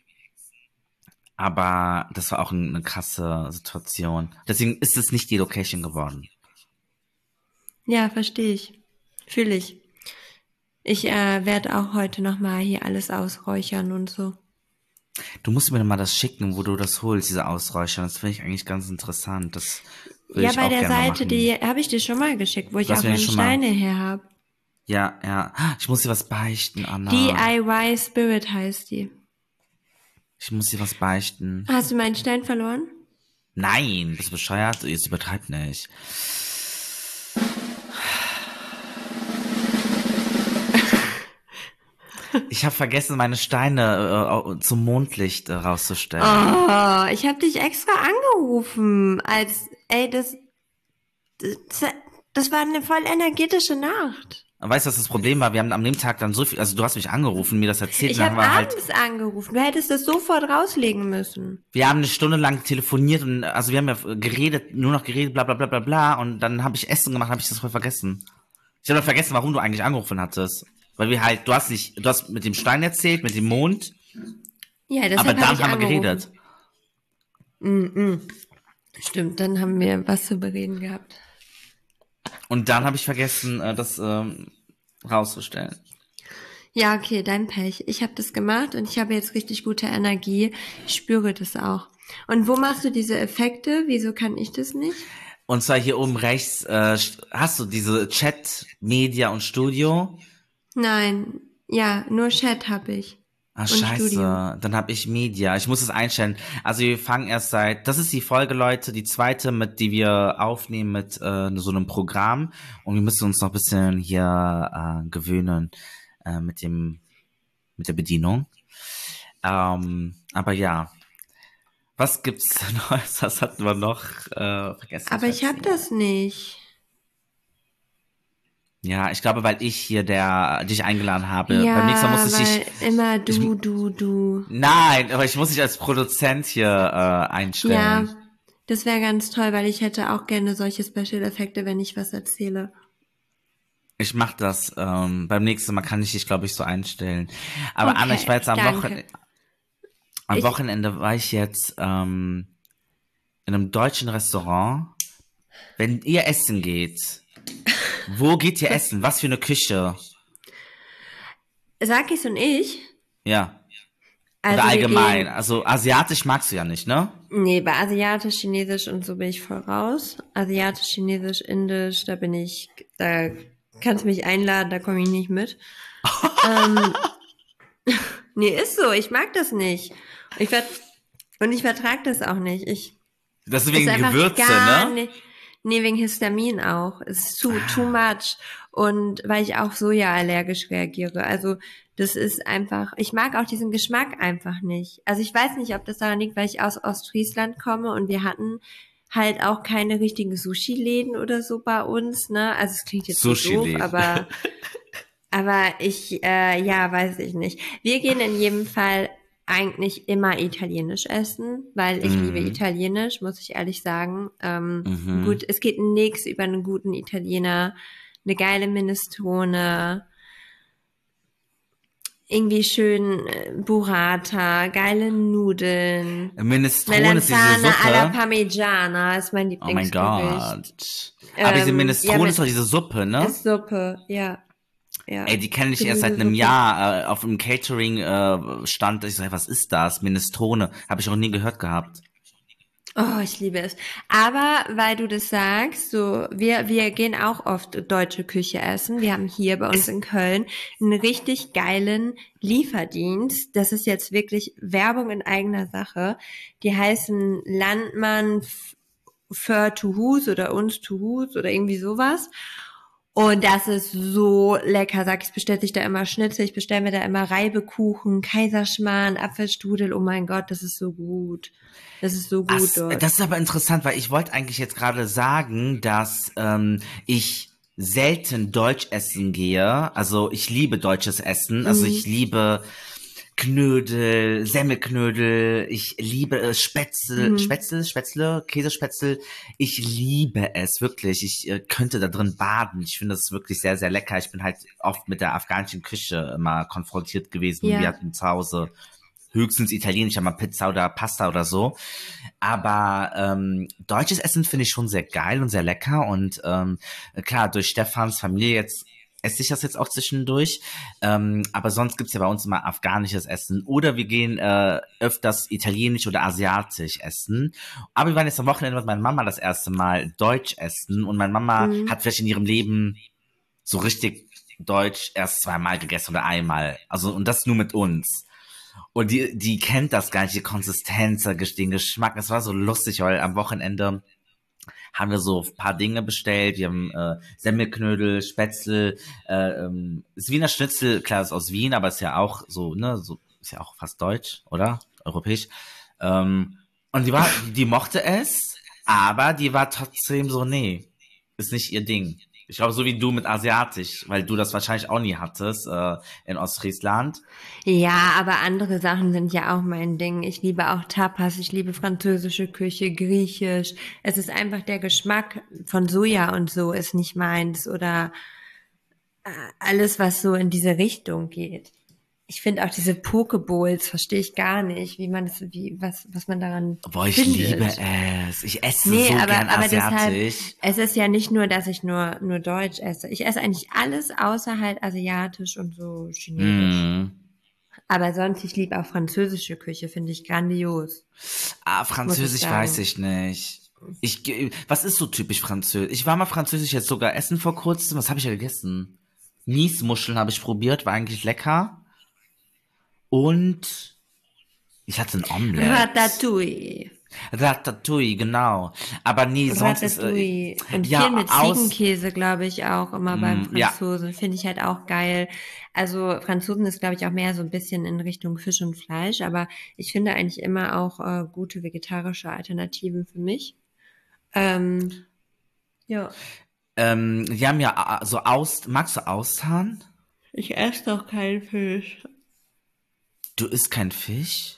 A: Aber das war auch eine krasse Situation. Deswegen ist es nicht die Location geworden.
B: Ja, verstehe ich. Fühle ich. Ich äh, werde auch heute nochmal hier alles ausräuchern und so.
A: Du musst mir mal das schicken, wo du das holst, diese Ausräuchern. Das finde ich eigentlich ganz interessant. Das will
B: Ja,
A: ich
B: bei
A: auch
B: der
A: gerne mal
B: Seite,
A: machen.
B: die habe ich dir schon mal geschickt, wo ich
A: Du hast
B: auch
A: mir
B: meine
A: die schon mal-
B: Steine her habe.
A: Ja, ja. Ich muss dir was beichten, Anna.
B: D I Y Spirit heißt die.
A: Ich muss dir was beichten.
B: Hast du meinen Stein verloren?
A: Nein, bist du bescheuert? Jetzt übertreib nicht. Ich habe vergessen, meine Steine äh, zum Mondlicht äh, rauszustellen.
B: Oh, ich habe dich extra angerufen, als, ey, das, das, das war eine voll energetische Nacht.
A: Weißt du, was das Problem war? Wir haben am dem Tag dann so viel, also du hast mich angerufen, mir das erzählt.
B: Ich
A: dann
B: habe
A: haben wir halt,
B: abends angerufen. Du hättest das sofort rauslegen müssen.
A: wir haben eine Stunde lang telefoniert und also wir haben ja geredet, nur noch geredet, bla bla bla bla bla und dann habe ich Essen gemacht, habe ich das voll vergessen. Ich habe vergessen, warum du eigentlich angerufen hattest. Weil wir halt, du hast nicht, du hast mit dem Stein erzählt, mit dem Mond,
B: Ja, deshalb
A: aber dann
B: hab ich
A: haben wir
B: angerufen.
A: geredet.
B: Mm-mm. Stimmt, dann haben wir was zu bereden gehabt.
A: Und dann habe ich vergessen, äh, das ähm, rauszustellen.
B: Ja, okay, dein Pech. Ich habe das gemacht und ich habe jetzt richtig gute Energie. Ich spüre das auch. Und wo machst du diese Effekte? Wieso kann ich das nicht?
A: Und zwar hier oben rechts, äh, hast du diese Chat, Media und Studio?
B: Nein, ja, nur Chat habe ich.
A: Ah,
B: Und
A: scheiße.
B: Studio.
A: Dann habe ich Media. Ich muss es einstellen. Also wir fangen erst seit, das ist die Folge, Leute, die zweite, mit die wir aufnehmen mit äh, so einem Programm. Und wir müssen uns noch ein bisschen hier äh, gewöhnen äh, mit dem, mit der Bedienung. Ähm, aber ja. Was gibt's Neues? Was hatten wir noch äh, vergessen?
B: Aber
A: zu
B: ich habe
A: erzählen?
B: das nicht.
A: Ja, ich glaube, weil ich hier der dich eingeladen habe.
B: Ja,
A: Beim nächsten Mal muss ich
B: weil
A: dich.
B: immer du, du, du.
A: Nein, aber ich muss dich als Produzent hier äh, einstellen.
B: Ja, das wäre ganz toll, weil ich hätte auch gerne solche Special-Effekte, wenn ich was erzähle.
A: Ich mach das. Ähm, beim nächsten Mal kann ich dich, glaube ich, so einstellen. Aber
B: Okay,
A: Anna, ich war jetzt am
B: danke.
A: Wochenende. Am
B: Ich-
A: Wochenende war ich jetzt ähm, in einem deutschen Restaurant. Wenn ihr essen geht, wo geht ihr essen? Was für eine Küche?
B: Sakis und ich?
A: Ja.
B: Also
A: Oder
B: wir
A: allgemein.
B: gehen-
A: Also asiatisch magst du ja nicht, ne?
B: Nee, bei Asiatisch, Chinesisch und so bin ich voll raus. Asiatisch, Chinesisch, Indisch, da bin ich, da kannst du mich einladen, da komme ich nicht mit. ähm, nee, ist so, ich mag das nicht. Ich ver und ich vertrag das auch nicht. Ich
A: Das ist
B: ist
A: wegen
B: einfach
A: Gewürze,
B: gar
A: ne?
B: nicht, nee, wegen Histamin auch. Es ist too, too much. Und weil ich auch Soja allergisch reagiere. Also das ist einfach, ich mag auch diesen Geschmack einfach nicht. Also ich weiß nicht, ob das daran liegt, weil ich aus Ostfriesland komme und wir hatten halt auch keine richtigen Sushi-Läden oder so bei uns, ne? Also es klingt jetzt so doof,
A: Sushi-Läden.
B: aber aber ich, äh, ja, weiß ich nicht. Wir gehen in jedem Fall eigentlich immer italienisch essen, weil ich
A: Mhm.
B: liebe Italienisch, muss ich ehrlich sagen. Ähm,
A: Mhm.
B: Gut, es geht nix über einen guten Italiener, eine geile Minestrone, irgendwie schön äh, Burrata, geile Nudeln,
A: Minestrone ist diese
B: Melanzane alla
A: Suppe.
B: Parmigiana ist mein
A: Oh mein
B: Lieblingsgericht.
A: Gott. Aber diese
B: Ähm,
A: Minestrone
B: ja,
A: ist doch diese Suppe, ne?
B: Ist Suppe, ja. ja.
A: Ey, die kenne ich erst seit einem
B: Gemüsesuppe.
A: Jahr äh, auf dem Catering äh, stand. Ich so, hey, was ist das? Minestrone. Habe ich auch nie gehört gehabt.
B: Oh, ich liebe es. Aber weil du das sagst, so wir wir gehen auch oft deutsche Küche essen. Wir haben hier bei uns
A: Es,
B: in Köln einen richtig geilen Lieferdienst. Das ist jetzt wirklich Werbung in eigener Sache. Die heißen Landmann F- für to Hus oder uns to Hus oder irgendwie sowas. Und das ist so lecker. Sag ich, bestelle ich da immer Schnitzel, ich bestelle mir da immer Reibekuchen, Kaiserschmarrn, Apfelstrudel. Oh mein Gott, das ist so gut. Das ist so gut
A: as,
B: dort.
A: das ist aber interessant, weil ich wollte eigentlich jetzt gerade sagen, dass ähm, ich selten Deutsch essen gehe. Also ich liebe deutsches Essen. Also ich
B: Mhm.
A: liebe Knödel, Semmelknödel, ich liebe es, Spätzle,
B: Mhm.
A: Spätzle, Spätzle, Käsespätzle. Ich liebe es wirklich. Ich äh, könnte da drin baden. Ich finde das wirklich sehr, sehr lecker. Ich bin halt oft mit der afghanischen Küche immer konfrontiert gewesen. Wir
B: Ja.
A: hatten zu Hause höchstens italienisch, aber Pizza oder Pasta oder so. Aber ähm, deutsches Essen finde ich schon sehr geil und sehr lecker. Und ähm, klar, durch Stefans Familie jetzt esse ich das jetzt auch zwischendurch. Ähm, aber sonst gibt's ja bei uns immer afghanisches Essen. Oder wir gehen äh, öfters italienisch oder asiatisch essen. Aber wir waren jetzt am Wochenende mit meiner Mama das erste Mal Deutsch essen. Und meine Mama
B: Mhm.
A: hat vielleicht in ihrem Leben so richtig Deutsch erst zweimal gegessen oder einmal. Also, und das nur mit uns. Und die, die kennt das gar nicht, die Konsistenz, den Geschmack. Es war so lustig, weil am Wochenende haben wir so ein paar Dinge bestellt. Wir haben äh, Semmelknödel, Spätzle, äh, ähm, ist Wiener Schnitzel, klar, ist aus Wien, aber ist ja auch so, ne, so, ist ja auch fast deutsch, oder? Europäisch. Ähm, und die war, die, die mochte es, aber die war trotzdem so, nee, ist nicht ihr Ding. Ich glaube, so wie du mit Asiatisch, weil du das wahrscheinlich auch nie hattest, äh, in Ostfriesland.
B: Ja, aber andere Sachen sind ja auch mein Ding. Ich liebe auch Tapas, ich liebe französische Küche, Griechisch. Es ist einfach der Geschmack von Soja und so ist nicht meins oder alles, was so in diese Richtung geht. Ich finde auch diese Pokebowls, verstehe ich gar nicht, wie man das, wie, was, was man daran
A: Boah, ich liebe
B: findet.
A: es. Ich esse
B: Nee,
A: so
B: aber,
A: gern
B: aber deshalb,
A: asiatisch.
B: es ist ja nicht nur, dass ich nur, nur Deutsch esse. Ich esse eigentlich alles außer halt asiatisch und so chinesisch.
A: Mm.
B: Aber sonst, ich liebe auch französische Küche, finde ich grandios,
A: Ah,
B: muss ich
A: Französisch weiß
B: sagen.
A: ich nicht. Ich, ge- was ist so typisch Französisch? Ich war mal Französisch jetzt sogar essen vor kurzem. Was habe ich ja gegessen? Niesmuscheln habe ich probiert, war eigentlich lecker. Und ich hatte ein Omelett.
B: Ratatouille.
A: Ratatouille, genau. Aber nee, sonst ist, äh,
B: Ratatouille. Und viel
A: ja,
B: mit
A: aus,
B: Ziegenkäse, glaube ich, auch immer beim
A: mm, ja,
B: Franzosen. Finde ich halt auch geil. Also Franzosen ist, glaube ich, auch mehr so ein bisschen in Richtung Fisch und Fleisch, aber ich finde eigentlich immer auch äh, gute vegetarische Alternativen für mich. Ähm, ja.
A: ähm, die haben ja äh, so aus, magst du Austern?
B: Ich esse doch keinen Fisch.
A: Du isst kein Fisch?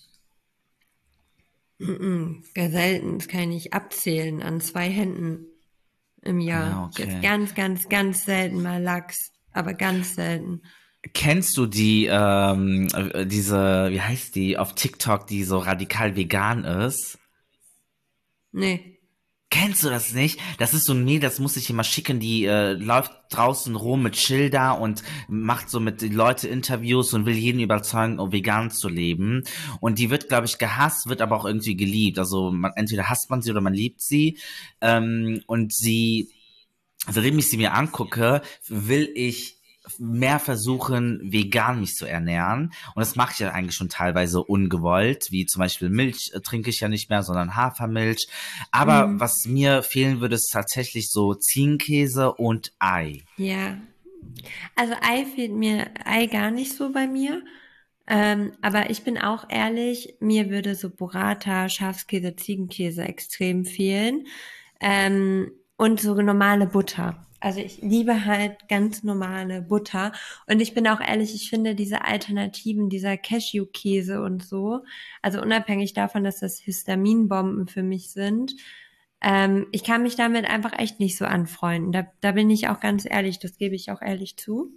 B: Mm-mm, sehr selten. Das kann ich nicht abzählen an zwei Händen im Jahr.
A: Ja,
B: Ich esse
A: okay.
B: ganz, ganz, ganz selten mal Lachs, aber ganz selten.
A: Kennst du die, ähm, äh, diese, wie heißt die, auf TikTok, die so radikal vegan ist?
B: Nee.
A: Kennst du das nicht? Das ist so ein Mädel, das muss ich dir mal schicken, die äh, läuft draußen rum mit Schilder und macht so mit den Leute Interviews und will jeden überzeugen, um vegan zu leben. Und die wird, glaube ich, gehasst, wird aber auch irgendwie geliebt. Also man, entweder hasst man sie oder man liebt sie. Ähm, und sie, seitdem ich sie mir angucke, will ich mehr versuchen, vegan mich zu ernähren. Und das mache ich ja eigentlich schon teilweise ungewollt, wie zum Beispiel Milch äh, trinke ich ja nicht mehr, sondern Hafermilch. Aber
B: Mm,
A: was mir fehlen würde, ist tatsächlich so Ziegenkäse und Ei.
B: ja. Also Ei fehlt mir, Ei gar nicht so bei mir. Ähm, aber ich bin auch ehrlich, mir würde so Burrata, Schafskäse, Ziegenkäse extrem fehlen. Ähm, und so normale Butter. Also ich liebe halt ganz normale Butter. Und ich bin auch ehrlich, ich finde diese Alternativen, dieser Cashewkäse und so, also unabhängig davon, dass das Histaminbomben für mich sind, ähm, ich kann mich damit einfach echt nicht so anfreunden. Da, da bin ich auch ganz ehrlich, das gebe ich auch ehrlich zu.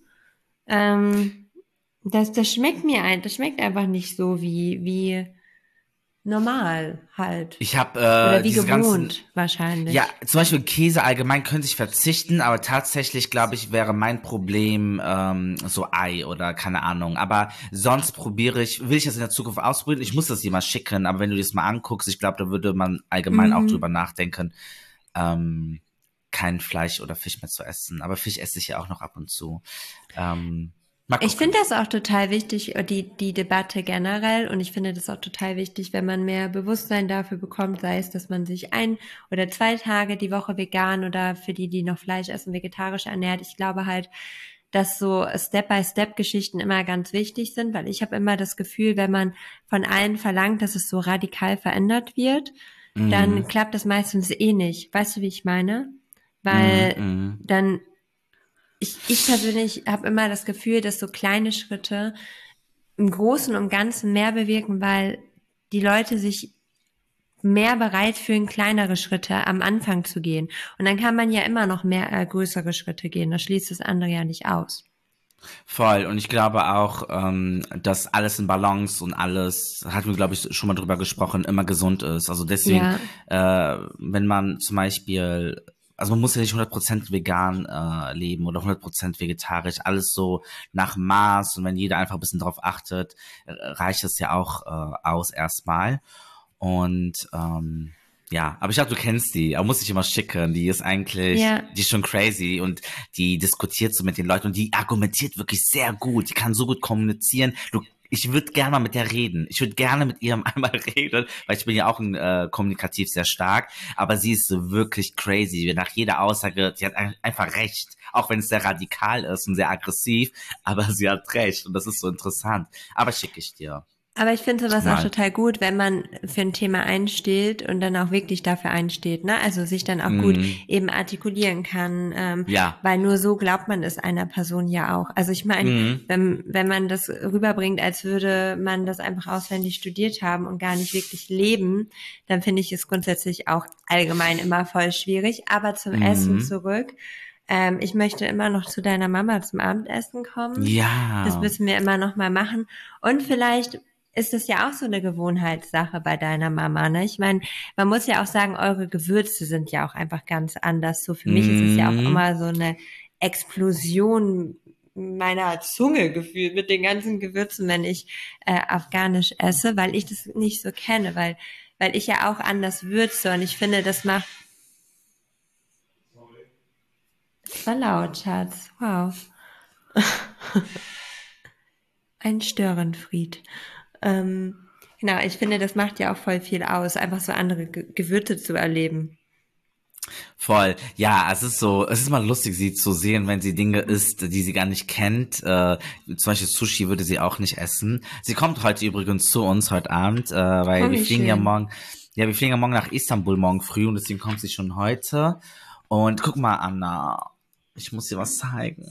B: Ähm, das, das schmeckt mir ein, das schmeckt einfach nicht so wie, wie, normal halt.
A: Ich habe
B: Oder
A: äh,
B: wie
A: diese ganzen,
B: gewohnt
A: ja,
B: wahrscheinlich.
A: zum Beispiel Käse allgemein könnte ich verzichten, aber tatsächlich glaube ich wäre mein Problem ähm, so Ei oder keine Ahnung. Aber sonst probiere ich, will ich das in der Zukunft ausprobieren. Ich muss das dir mal schicken, aber wenn du dir das mal anguckst, ich glaube, da würde man allgemein auch drüber
B: Mhm.
A: nachdenken, ähm, kein Fleisch oder Fisch mehr zu essen. Aber Fisch esse ich ja auch noch ab und zu. Ähm, mal
B: Ich finde
A: gucken.
B: das auch total wichtig, äh, die, die Debatte generell. Und ich finde das auch total wichtig, wenn man mehr Bewusstsein dafür bekommt, sei es, dass man sich ein oder zwei Tage die Woche vegan oder für die, die noch Fleisch essen, vegetarisch ernährt. Ich glaube halt, dass so Step-by-Step-Geschichten immer ganz wichtig sind, weil ich habe immer das Gefühl, wenn man von allen verlangt, dass es so radikal verändert wird, dann
A: Mhm.
B: klappt das meistens eh nicht. Weißt du, wie ich meine?
A: Mhm.
B: Weil
A: Mhm.
B: dann ich, ich persönlich habe immer das Gefühl, dass so kleine Schritte im Großen und Ganzen mehr bewirken, weil die Leute sich mehr bereit fühlen, kleinere Schritte am Anfang zu gehen. Und dann kann man ja immer noch mehr äh, größere Schritte gehen. Das schließt das andere ja nicht aus.
A: Voll. Und ich glaube auch, ähm, dass alles in Balance und alles, hatten wir, glaube ich, schon mal drüber gesprochen, immer gesund ist. Also deswegen,
B: Ja,
A: äh, wenn man zum Beispiel, also man muss ja nicht hundert Prozent vegan äh, leben oder hundert Prozent vegetarisch, alles so nach Maß. Und wenn jeder einfach ein bisschen drauf achtet, äh, reicht es ja auch äh, aus erstmal. Und ähm, ja, aber ich glaube, du kennst die, aber muss ich immer schicken. Die ist eigentlich,
B: ja.
A: die ist schon crazy und die diskutiert so mit den Leuten und die argumentiert wirklich sehr gut. Die kann so gut kommunizieren. Du, ich würde gerne mal mit der reden. Ich würde gerne mit ihr einmal reden, weil ich bin ja auch ein, äh, kommunikativ sehr stark. Aber sie ist so wirklich crazy. Nach jeder Aussage, sie hat ein, einfach recht. Auch wenn es sehr radikal ist und sehr aggressiv, aber sie hat recht und das ist so interessant. Aber schicke ich dir
B: Aber ich finde sowas auch
A: mal.
B: total gut, wenn man für ein Thema einsteht und dann auch wirklich dafür einsteht, ne? Also sich dann auch gut
A: Mm,
B: eben artikulieren kann, ähm,
A: ja.
B: weil nur so glaubt man es einer Person ja auch. Also ich meine,
A: Mm.
B: wenn, wenn man das rüberbringt, als würde man das einfach auswendig studiert haben und gar nicht wirklich leben, dann finde ich es grundsätzlich auch allgemein immer voll schwierig. Aber zum Essen
A: Mm.
B: zurück. Ähm, ich möchte immer noch zu deiner Mama zum Abendessen kommen. Das
A: Ja.
B: müssen wir immer noch mal machen. Und vielleicht ist es ja auch so eine Gewohnheitssache bei deiner Mama, ne? Ich meine, man muss ja auch sagen, eure Gewürze sind ja auch einfach ganz anders. So für mich ist es ja auch
A: Mm.
B: immer so eine Explosion meiner Zunge gefühlt mit den ganzen Gewürzen, wenn ich äh, afghanisch esse, weil ich das nicht so kenne, weil weil ich ja auch anders würze und ich finde, das macht. Das war laut, Schatz. Wow. Ein Störenfried. Ähm, genau, ich finde, das macht ja auch voll viel aus, einfach so andere Ge Gewürze zu erleben.
A: Voll. Ja, es ist so, es ist mal lustig, sie zu sehen, wenn sie Dinge isst, die sie gar nicht kennt. Äh, zum Beispiel Sushi würde sie auch nicht essen. Sie kommt heute übrigens zu uns heute Abend, äh,
B: Oh,
A: weil wir
B: wie
A: fliegen ja
B: schön.
A: morgen, ja, wir fliegen ja morgen nach Istanbul morgen früh und deswegen kommt sie schon heute. Und guck mal, Anna, ich muss dir was zeigen.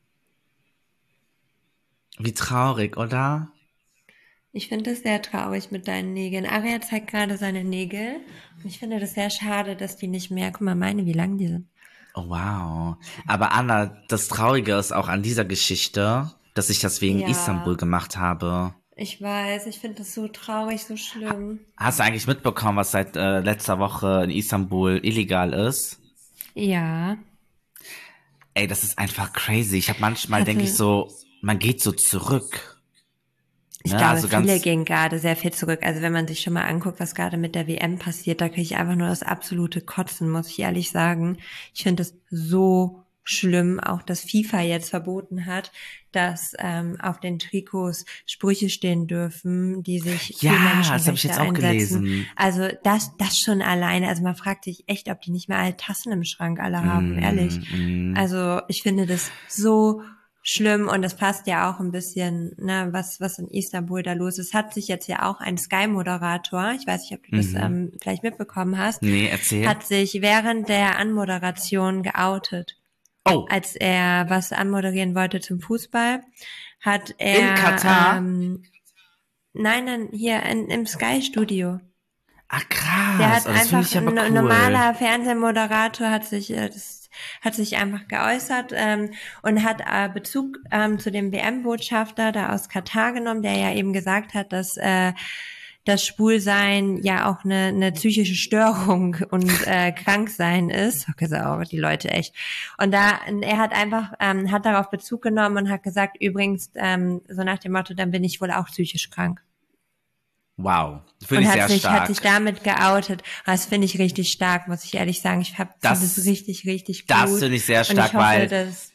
A: Wie traurig, oder?
B: Ich finde es sehr traurig mit deinen Nägeln. Aria zeigt gerade seine Nägel. Und ich finde das sehr schade, dass die nicht mehr. Guck mal, meine, wie lang die sind.
A: Oh, wow. Aber Anna, das Traurige ist auch an dieser Geschichte, dass ich das wegen Istanbul
B: Ja,
A: gemacht habe.
B: ich weiß. Ich finde das so traurig, so schlimm.
A: Hast du eigentlich mitbekommen, was seit äh, letzter Woche in Istanbul illegal ist?
B: Ja,
A: Ey, das ist einfach crazy. Ich habe
B: ich
A: manchmal denke ich
B: hatte
A: so, man geht so zurück,
B: Ich
A: ne?
B: glaube,
A: Also
B: viele
A: ganz,
B: gehen gerade sehr viel zurück. Also wenn man sich schon mal anguckt, was gerade mit der W M passiert, da kriege ich einfach nur das absolute Kotzen, muss ich ehrlich sagen. Ich finde es so schlimm, auch dass FIFA jetzt verboten hat, dass ähm, auf den Trikots Sprüche stehen dürfen, die sich für
A: ja, das habe ich
B: Menschenrechte
A: jetzt auch
B: einsetzen.
A: gelesen.
B: Also das, das schon alleine. Also man fragt sich echt, ob die nicht mehr alle Tassen im Schrank alle haben, ehrlich.
A: Mm, mm,
B: Also ich finde das so schlimm und das passt ja auch ein bisschen, ne, was was in Istanbul da los ist. Hat sich jetzt ja auch ein Sky-Moderator, ich weiß nicht, ob du das
A: mhm.
B: ähm, vielleicht mitbekommen hast,
A: Nee, erzähl.
B: hat sich während der Anmoderation geoutet.
A: Oh,
B: Als er was anmoderieren wollte zum Fußball, hat
A: in
B: er,
A: Katar?
B: ähm, nein, nein, hier in, im Sky-Studio.
A: Ah,
B: Der
A: krass.
B: hat
A: Oh, das finde
B: einfach,
A: ich aber
B: ein
A: cool.
B: normaler Fernsehmoderator hat sich, äh, das, hat sich einfach geäußert ähm, und hat äh, Bezug ähm, zu dem W M-Botschafter da aus Katar genommen, der ja eben gesagt hat, dass äh, dass Schwulsein ja auch eine, eine psychische Störung und äh, Kranksein ist. Okay, auch die Leute echt. Und da, er hat einfach, ähm, hat darauf Bezug genommen und hat gesagt, übrigens, ähm, so nach dem Motto, dann bin ich wohl auch psychisch krank.
A: Wow, finde ich
B: hat
A: sehr
B: sich,
A: stark.
B: hat sich damit geoutet. Das finde ich richtig stark, muss ich ehrlich sagen. Ich habe das, das richtig, richtig gut.
A: Das finde ich sehr stark,
B: und ich hoffe,
A: weil,
B: dass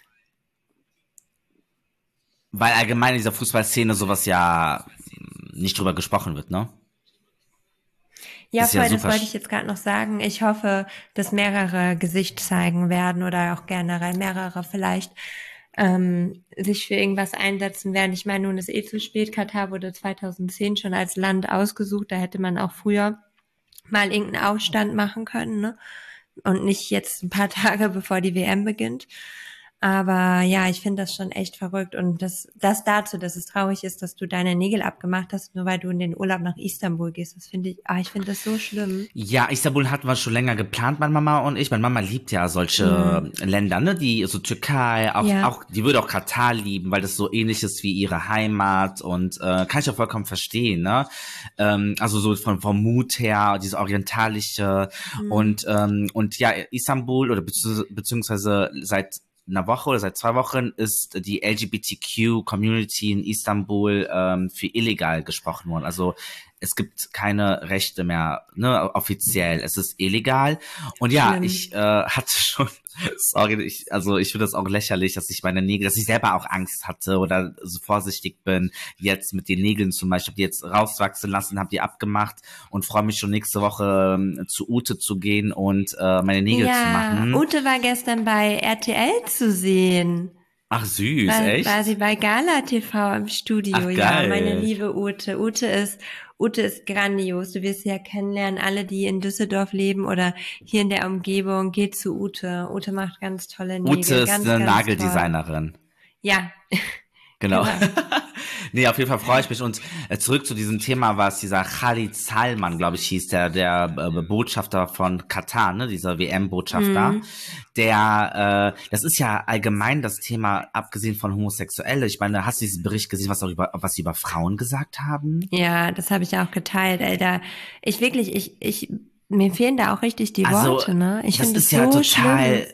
A: weil allgemein in dieser Fußballszene sowas ja nicht drüber gesprochen wird, ne?
B: Ja,
A: Ist
B: voll,
A: ja
B: das
A: super
B: wollte ich jetzt gerade noch sagen. Ich hoffe, dass mehrere Gesicht zeigen werden oder auch generell mehrere vielleicht ähm, sich für irgendwas einsetzen werden. Ich meine, nun ist eh zu spät. Katar wurde zweitausendzehn schon als Land ausgesucht. Da hätte man auch früher mal irgendeinen Aufstand machen können, ne? Und nicht jetzt ein paar Tage bevor die W M beginnt. Aber ja, ich finde das schon echt verrückt. Und das, das dazu, dass es traurig ist, dass du deine Nägel abgemacht hast, nur weil du in den Urlaub nach Istanbul gehst. Das finde ich, ah, ich finde das so schlimm.
A: Ja, Istanbul hatten wir schon länger geplant, meine Mama und ich. Meine Mama liebt ja solche mhm. Länder, ne, die, so Türkei, auch, ja. auch, die würde auch Katar lieben, weil das so ähnlich ist wie ihre Heimat und, äh, kann ich auch vollkommen verstehen, ne. Ähm, also so von, vom Mut her, diese orientalische mhm. und, ähm, und ja, Istanbul oder bezieh- beziehungsweise seit einer Woche oder seit zwei Wochen ist die L G B T Q-Community in Istanbul ähm, für illegal gesprochen worden. Also es gibt keine Rechte mehr, ne, offiziell. Es ist illegal. Und ja, Schlimm. ich äh, hatte schon, sorry, ich, also ich finde das auch lächerlich, dass ich meine Nägel, dass ich selber auch Angst hatte oder so vorsichtig bin, jetzt mit den Nägeln zum Beispiel, hab die jetzt rauswachsen lassen, habe die abgemacht und freue mich schon nächste Woche ähm, zu Ute zu gehen und äh, meine Nägel
B: ja,
A: zu machen.
B: Ute war gestern bei R T L zu sehen.
A: Ach süß,
B: war,
A: echt?
B: War sie bei Gala T V im Studio.
A: Ach,
B: ja,
A: geil.
B: Meine liebe Ute. Ute ist Ute ist grandios. Du wirst sie ja kennenlernen. Alle, die in Düsseldorf leben oder hier in der Umgebung, geht zu Ute. Ute macht ganz tolle Nägel.
A: Ute ist
B: ganz,
A: eine
B: ganz
A: Nageldesignerin.
B: Toll. Ja.
A: Genau. genau. Nee, auf jeden Fall freue ich mich. Und äh, zurück zu diesem Thema, was dieser Khalid Salman, glaube ich, hieß, der der äh, Botschafter von Katar, ne, dieser W M-Botschafter, mhm. der, äh, das ist ja allgemein das Thema, abgesehen von Homosexuelle. Ich meine, hast du diesen Bericht gesehen, was auch über, was sie über Frauen gesagt haben?
B: Ja, das habe ich auch geteilt, Alter. Ich wirklich, ich, ich, mir fehlen da auch richtig die
A: also,
B: Worte, ne? Ich finde
A: das ist
B: so
A: ja total.
B: Schlimm.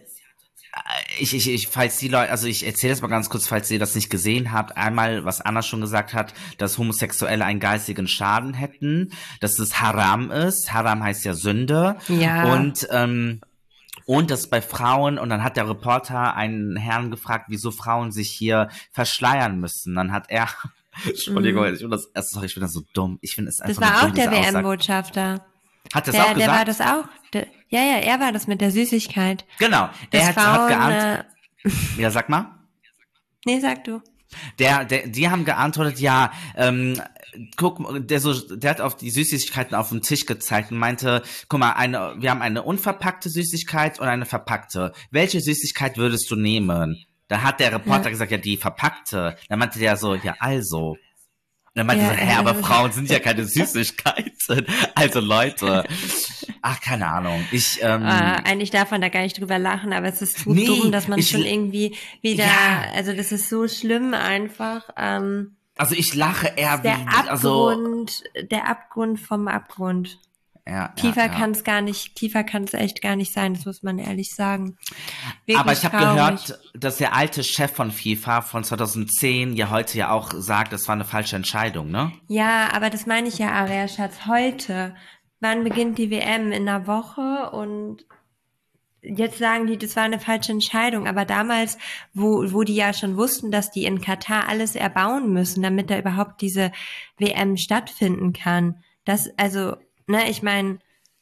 A: Ich, ich, ich, falls die Leute, also ich erzähle das mal ganz kurz, falls ihr das nicht gesehen habt. Einmal, was Anna schon gesagt hat, dass Homosexuelle einen geistigen Schaden hätten, dass es Haram ist. Haram heißt ja Sünde.
B: Ja.
A: Und, ähm, und das bei Frauen, und dann hat der Reporter einen Herrn gefragt, wieso Frauen sich hier verschleiern müssen. Dann hat er, Entschuldigung, mm. ich finde das, sorry, ich finde das so dumm. Ich finde es einfach
B: Das war
A: so
B: auch
A: dumm,
B: der W M-Botschafter.
A: Hat das
B: der,
A: auch gesagt?
B: Der war das auch. Der, ja, ja, er war das mit der Süßigkeit.
A: Genau. Er hat,
B: Frauen,
A: hat geantwortet. Äh, ja, sag mal.
B: Nee, sag du.
A: Der, der, die haben geantwortet, ja, ähm, guck, der so, der hat auf die Süßigkeiten auf den Tisch gezeigt und meinte, guck mal, eine, wir haben eine unverpackte Süßigkeit und eine verpackte. Welche Süßigkeit würdest du nehmen? Da hat der Reporter ja. gesagt, ja, die verpackte. Dann meinte der so, ja, also. Und dann meinte ja, so, hä, aber äh, Frauen sind ja keine Süßigkeiten. Also Leute, ach, keine Ahnung. Ich, ähm,
B: äh, eigentlich darf man da gar nicht drüber lachen, aber es ist so nee, dumm, dass man ich, schon irgendwie wieder, ja. also das ist so schlimm einfach. Ähm,
A: also ich lache eher
B: der
A: wie,
B: Abgrund,
A: also
B: der Abgrund vom Abgrund.
A: Ja,
B: tiefer
A: ja, ja.
B: kann es gar nicht, tiefer kann es echt gar nicht sein, das muss man ehrlich sagen. Wirklich
A: aber ich habe
B: traurig.
A: gehört, dass der alte Chef von FIFA von zweitausendzehn ja heute ja auch sagt, das war eine falsche Entscheidung, ne?
B: Ja, aber das meine ich ja, Aria, Schatz, heute. Wann beginnt die W M? In einer Woche und jetzt sagen die, das war eine falsche Entscheidung, aber damals, wo wo die ja schon wussten, dass die in Katar alles erbauen müssen, damit da überhaupt diese W M stattfinden kann. Das, also, ne, ich meine,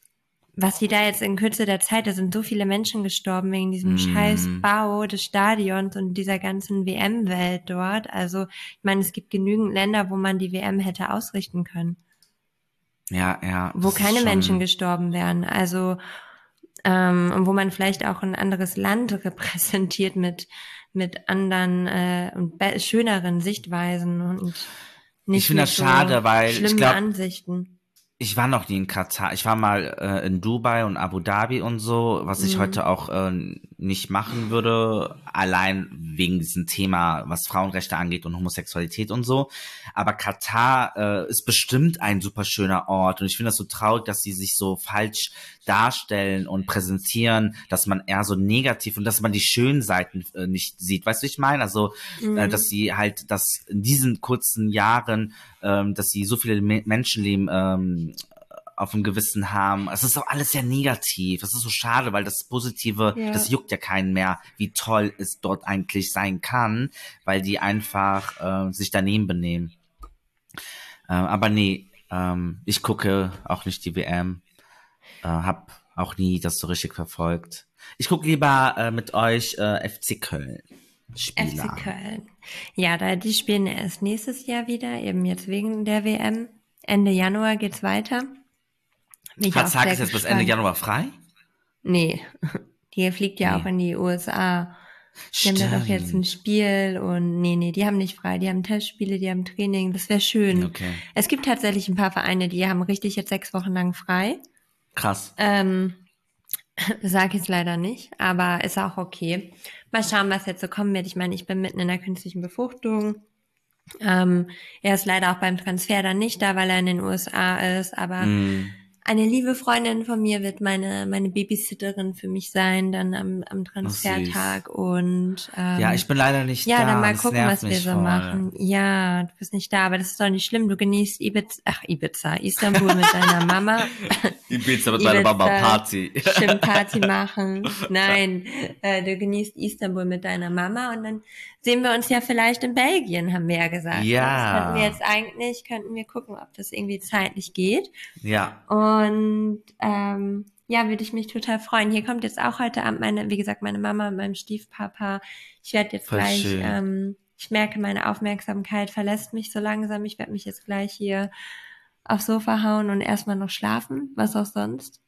B: was die da jetzt in Kürze der Zeit, da sind so viele Menschen gestorben wegen diesem mm. scheiß Bau des Stadions und dieser ganzen W M-Welt dort. Also, ich meine, es gibt genügend Länder, wo man die W M hätte ausrichten können.
A: Ja, ja.
B: Wo keine schon... Menschen gestorben wären. Also, ähm, und wo man vielleicht auch ein anderes Land repräsentiert mit mit anderen äh, und be- schöneren Sichtweisen und nicht
A: ich finde
B: mit
A: das
B: so
A: schade, weil
B: schlimmen
A: ich glaub,
B: Ansichten.
A: Ich war noch nie in Katar. Ich war mal äh, in Dubai und Abu Dhabi und so, was ich
B: Mhm.
A: heute auch äh, nicht machen würde, allein wegen diesem Thema, was Frauenrechte angeht und Homosexualität und so. Aber Katar äh, ist bestimmt ein super schöner Ort und ich finde das so traurig, dass sie sich so falsch darstellen und präsentieren, dass man eher so negativ und dass man die schönen Seiten äh, nicht sieht. Weißt du, wie ich meine? Also,
B: Mhm.
A: äh, dass sie halt, dass in diesen kurzen Jahren ähm, dass sie so viele Me- Menschenleben ähm, auf dem Gewissen haben. Es ist auch alles sehr negativ. Es ist so schade, weil das Positive,
B: Ja.
A: das juckt ja keinen mehr, wie toll es dort eigentlich sein kann, weil die einfach äh, sich daneben benehmen. Äh, aber nee, ähm, ich gucke auch nicht die W M, äh, hab auch nie das so richtig verfolgt. Ich gucke lieber äh, mit euch äh, F C Köln.
B: F C
A: Spieler.
B: Köln. Ja, da die spielen erst nächstes Jahr wieder, eben jetzt wegen der W M. Ende Januar geht's weiter. Bin ich auch
A: Hazard
B: sehr
A: ist jetzt bis Ende
B: gespannt.
A: Januar frei?
B: Nee, die fliegt ja
A: Nee.
B: auch in die U S A. Die haben da doch jetzt ein
A: Stimmt.
B: Spiel und nee, nee, die haben nicht frei. Die haben Testspiele, die haben Training. Das wäre schön.
A: Okay.
B: Es gibt tatsächlich ein paar Vereine, die haben richtig jetzt sechs Wochen lang frei.
A: Krass.
B: Ähm, sag ich leider nicht, aber ist auch okay. Mal schauen, was jetzt so kommen wird. Ich meine, ich bin mitten in der künstlichen Befruchtung. Ähm, er ist leider auch beim Transfer dann nicht da, weil er in den U S A ist, aber
A: Mm.
B: eine liebe Freundin von mir wird meine meine Babysitterin für mich sein, dann am, am Transfertag und ähm,
A: Ja, ich bin leider nicht
B: ja,
A: da.
B: dann mal
A: Das
B: gucken,
A: nervt
B: was wir
A: mich
B: so
A: voll.
B: machen. Ja, du bist nicht da, aber das ist doch nicht schlimm. Du genießt Ibiza, ach Ibiza, Istanbul mit deiner Mama.
A: Ibiza mit
B: Ibiza,
A: meiner Mama Party.
B: Schön Party machen. Nein, äh, du genießt Istanbul mit deiner Mama und dann sehen wir uns ja vielleicht in Belgien, haben wir ja gesagt.
A: Ja.
B: Das könnten wir jetzt eigentlich, könnten wir gucken, ob das irgendwie zeitlich geht.
A: Ja.
B: Und ähm, ja, würde ich mich total freuen. Hier kommt jetzt auch heute Abend meine, wie gesagt, meine Mama und mein Stiefpapa. Ich werde jetzt
A: Voll
B: gleich,
A: schön.
B: ähm, ich merke, meine Aufmerksamkeit verlässt mich so langsam. Ich werde mich jetzt gleich hier aufs Sofa hauen und erstmal noch schlafen, was auch sonst.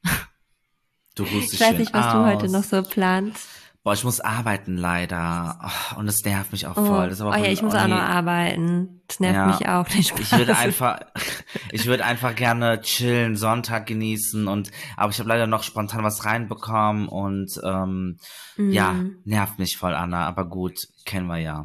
A: Du ruhst
B: Ich
A: dich
B: weiß
A: schön
B: nicht, was
A: aus.
B: du heute noch so planst.
A: Boah, ich muss arbeiten leider. Oh, und das nervt mich auch
B: Oh,
A: voll. Das ist aber
B: oh ja,
A: voll,
B: ich muss
A: oh,
B: auch
A: nee.
B: noch arbeiten. Das nervt
A: Ja.
B: mich auch. Den Spaß.
A: Ich würde einfach, ich würde einfach gerne chillen, Sonntag genießen und, aber ich habe leider noch spontan was reinbekommen und ähm, ja,
B: Mm,
A: nervt mich voll, Anna. Aber gut, kennen wir ja.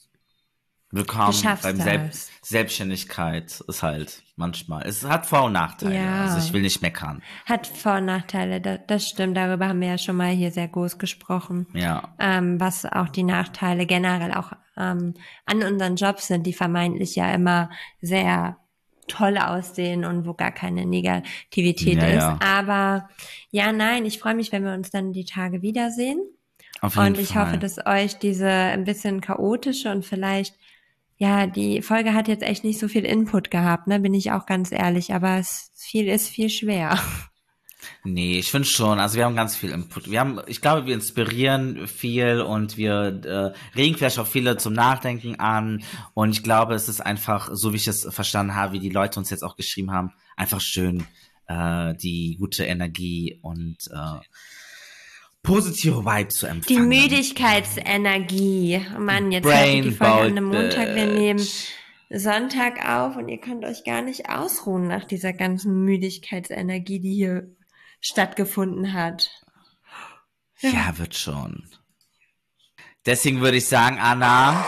B: du
A: Willkommen
B: schaffst
A: beim Selb
B: das.
A: Selbstständigkeit ist halt manchmal. Es hat Vor- und Nachteile.
B: Ja.
A: Also ich will nicht meckern.
B: Hat Vor- und Nachteile, das, das stimmt. Darüber haben wir ja schon mal hier sehr groß gesprochen.
A: Ja.
B: Ähm, was auch die Nachteile generell auch ähm, an unseren Jobs sind, die vermeintlich ja immer sehr toll aussehen und wo gar keine Negativität
A: Ja,
B: ist.
A: ja.
B: Aber ja, nein, ich freue mich, wenn wir uns dann die Tage wiedersehen.
A: Auf jeden
B: Und ich
A: Fall.
B: hoffe, dass euch diese ein bisschen chaotische und vielleicht, ja, die Folge hat jetzt echt nicht so viel Input gehabt, ne, bin ich auch ganz ehrlich, aber es viel ist viel schwer.
A: Nee, ich finde schon. Also wir haben ganz viel Input. Wir haben, ich glaube, wir inspirieren viel und wir äh, regen vielleicht auch viele zum Nachdenken an. Und ich glaube, es ist einfach, so wie ich es verstanden habe, wie die Leute uns jetzt auch geschrieben haben, einfach schön, äh, die gute Energie und äh, positive Vibe zu
B: Die
A: empfangen.
B: Müdigkeitsenergie. Mann, jetzt
A: Brain
B: hört ihr die Folge an einem
A: Bolt,
B: Montag. Wir
A: bitch.
B: nehmen Sonntag auf und ihr könnt euch gar nicht ausruhen nach dieser ganzen Müdigkeitsenergie, die hier stattgefunden hat.
A: Ja, wird schon. Deswegen würde ich sagen, Anna,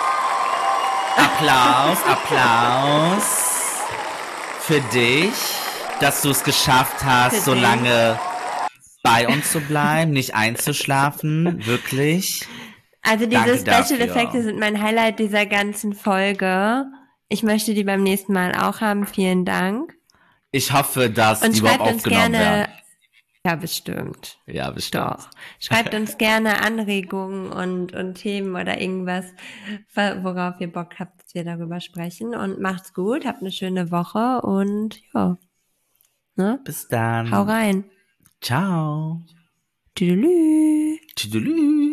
A: Applaus, Applaus für dich, dass du es geschafft hast,
B: Für
A: so
B: dich.
A: lange bei uns zu bleiben, nicht einzuschlafen, wirklich.
B: Also diese
A: Danke
B: Special
A: dafür.
B: Effekte sind mein Highlight dieser ganzen Folge. Ich möchte die beim nächsten Mal auch haben. Vielen Dank.
A: Ich hoffe, dass
B: Und
A: die überhaupt
B: schreibt uns
A: aufgenommen
B: gerne.
A: werden.
B: Ja, bestimmt.
A: Ja, bestimmt.
B: Doch. Schreibt uns gerne Anregungen und, und Themen oder irgendwas, worauf ihr Bock habt, dass wir darüber sprechen. Und macht's gut, habt eine schöne Woche und ja. Ne?
A: Bis dann.
B: Hau rein.
A: Ciao.
B: Tüdelü.
A: Tschüdelü.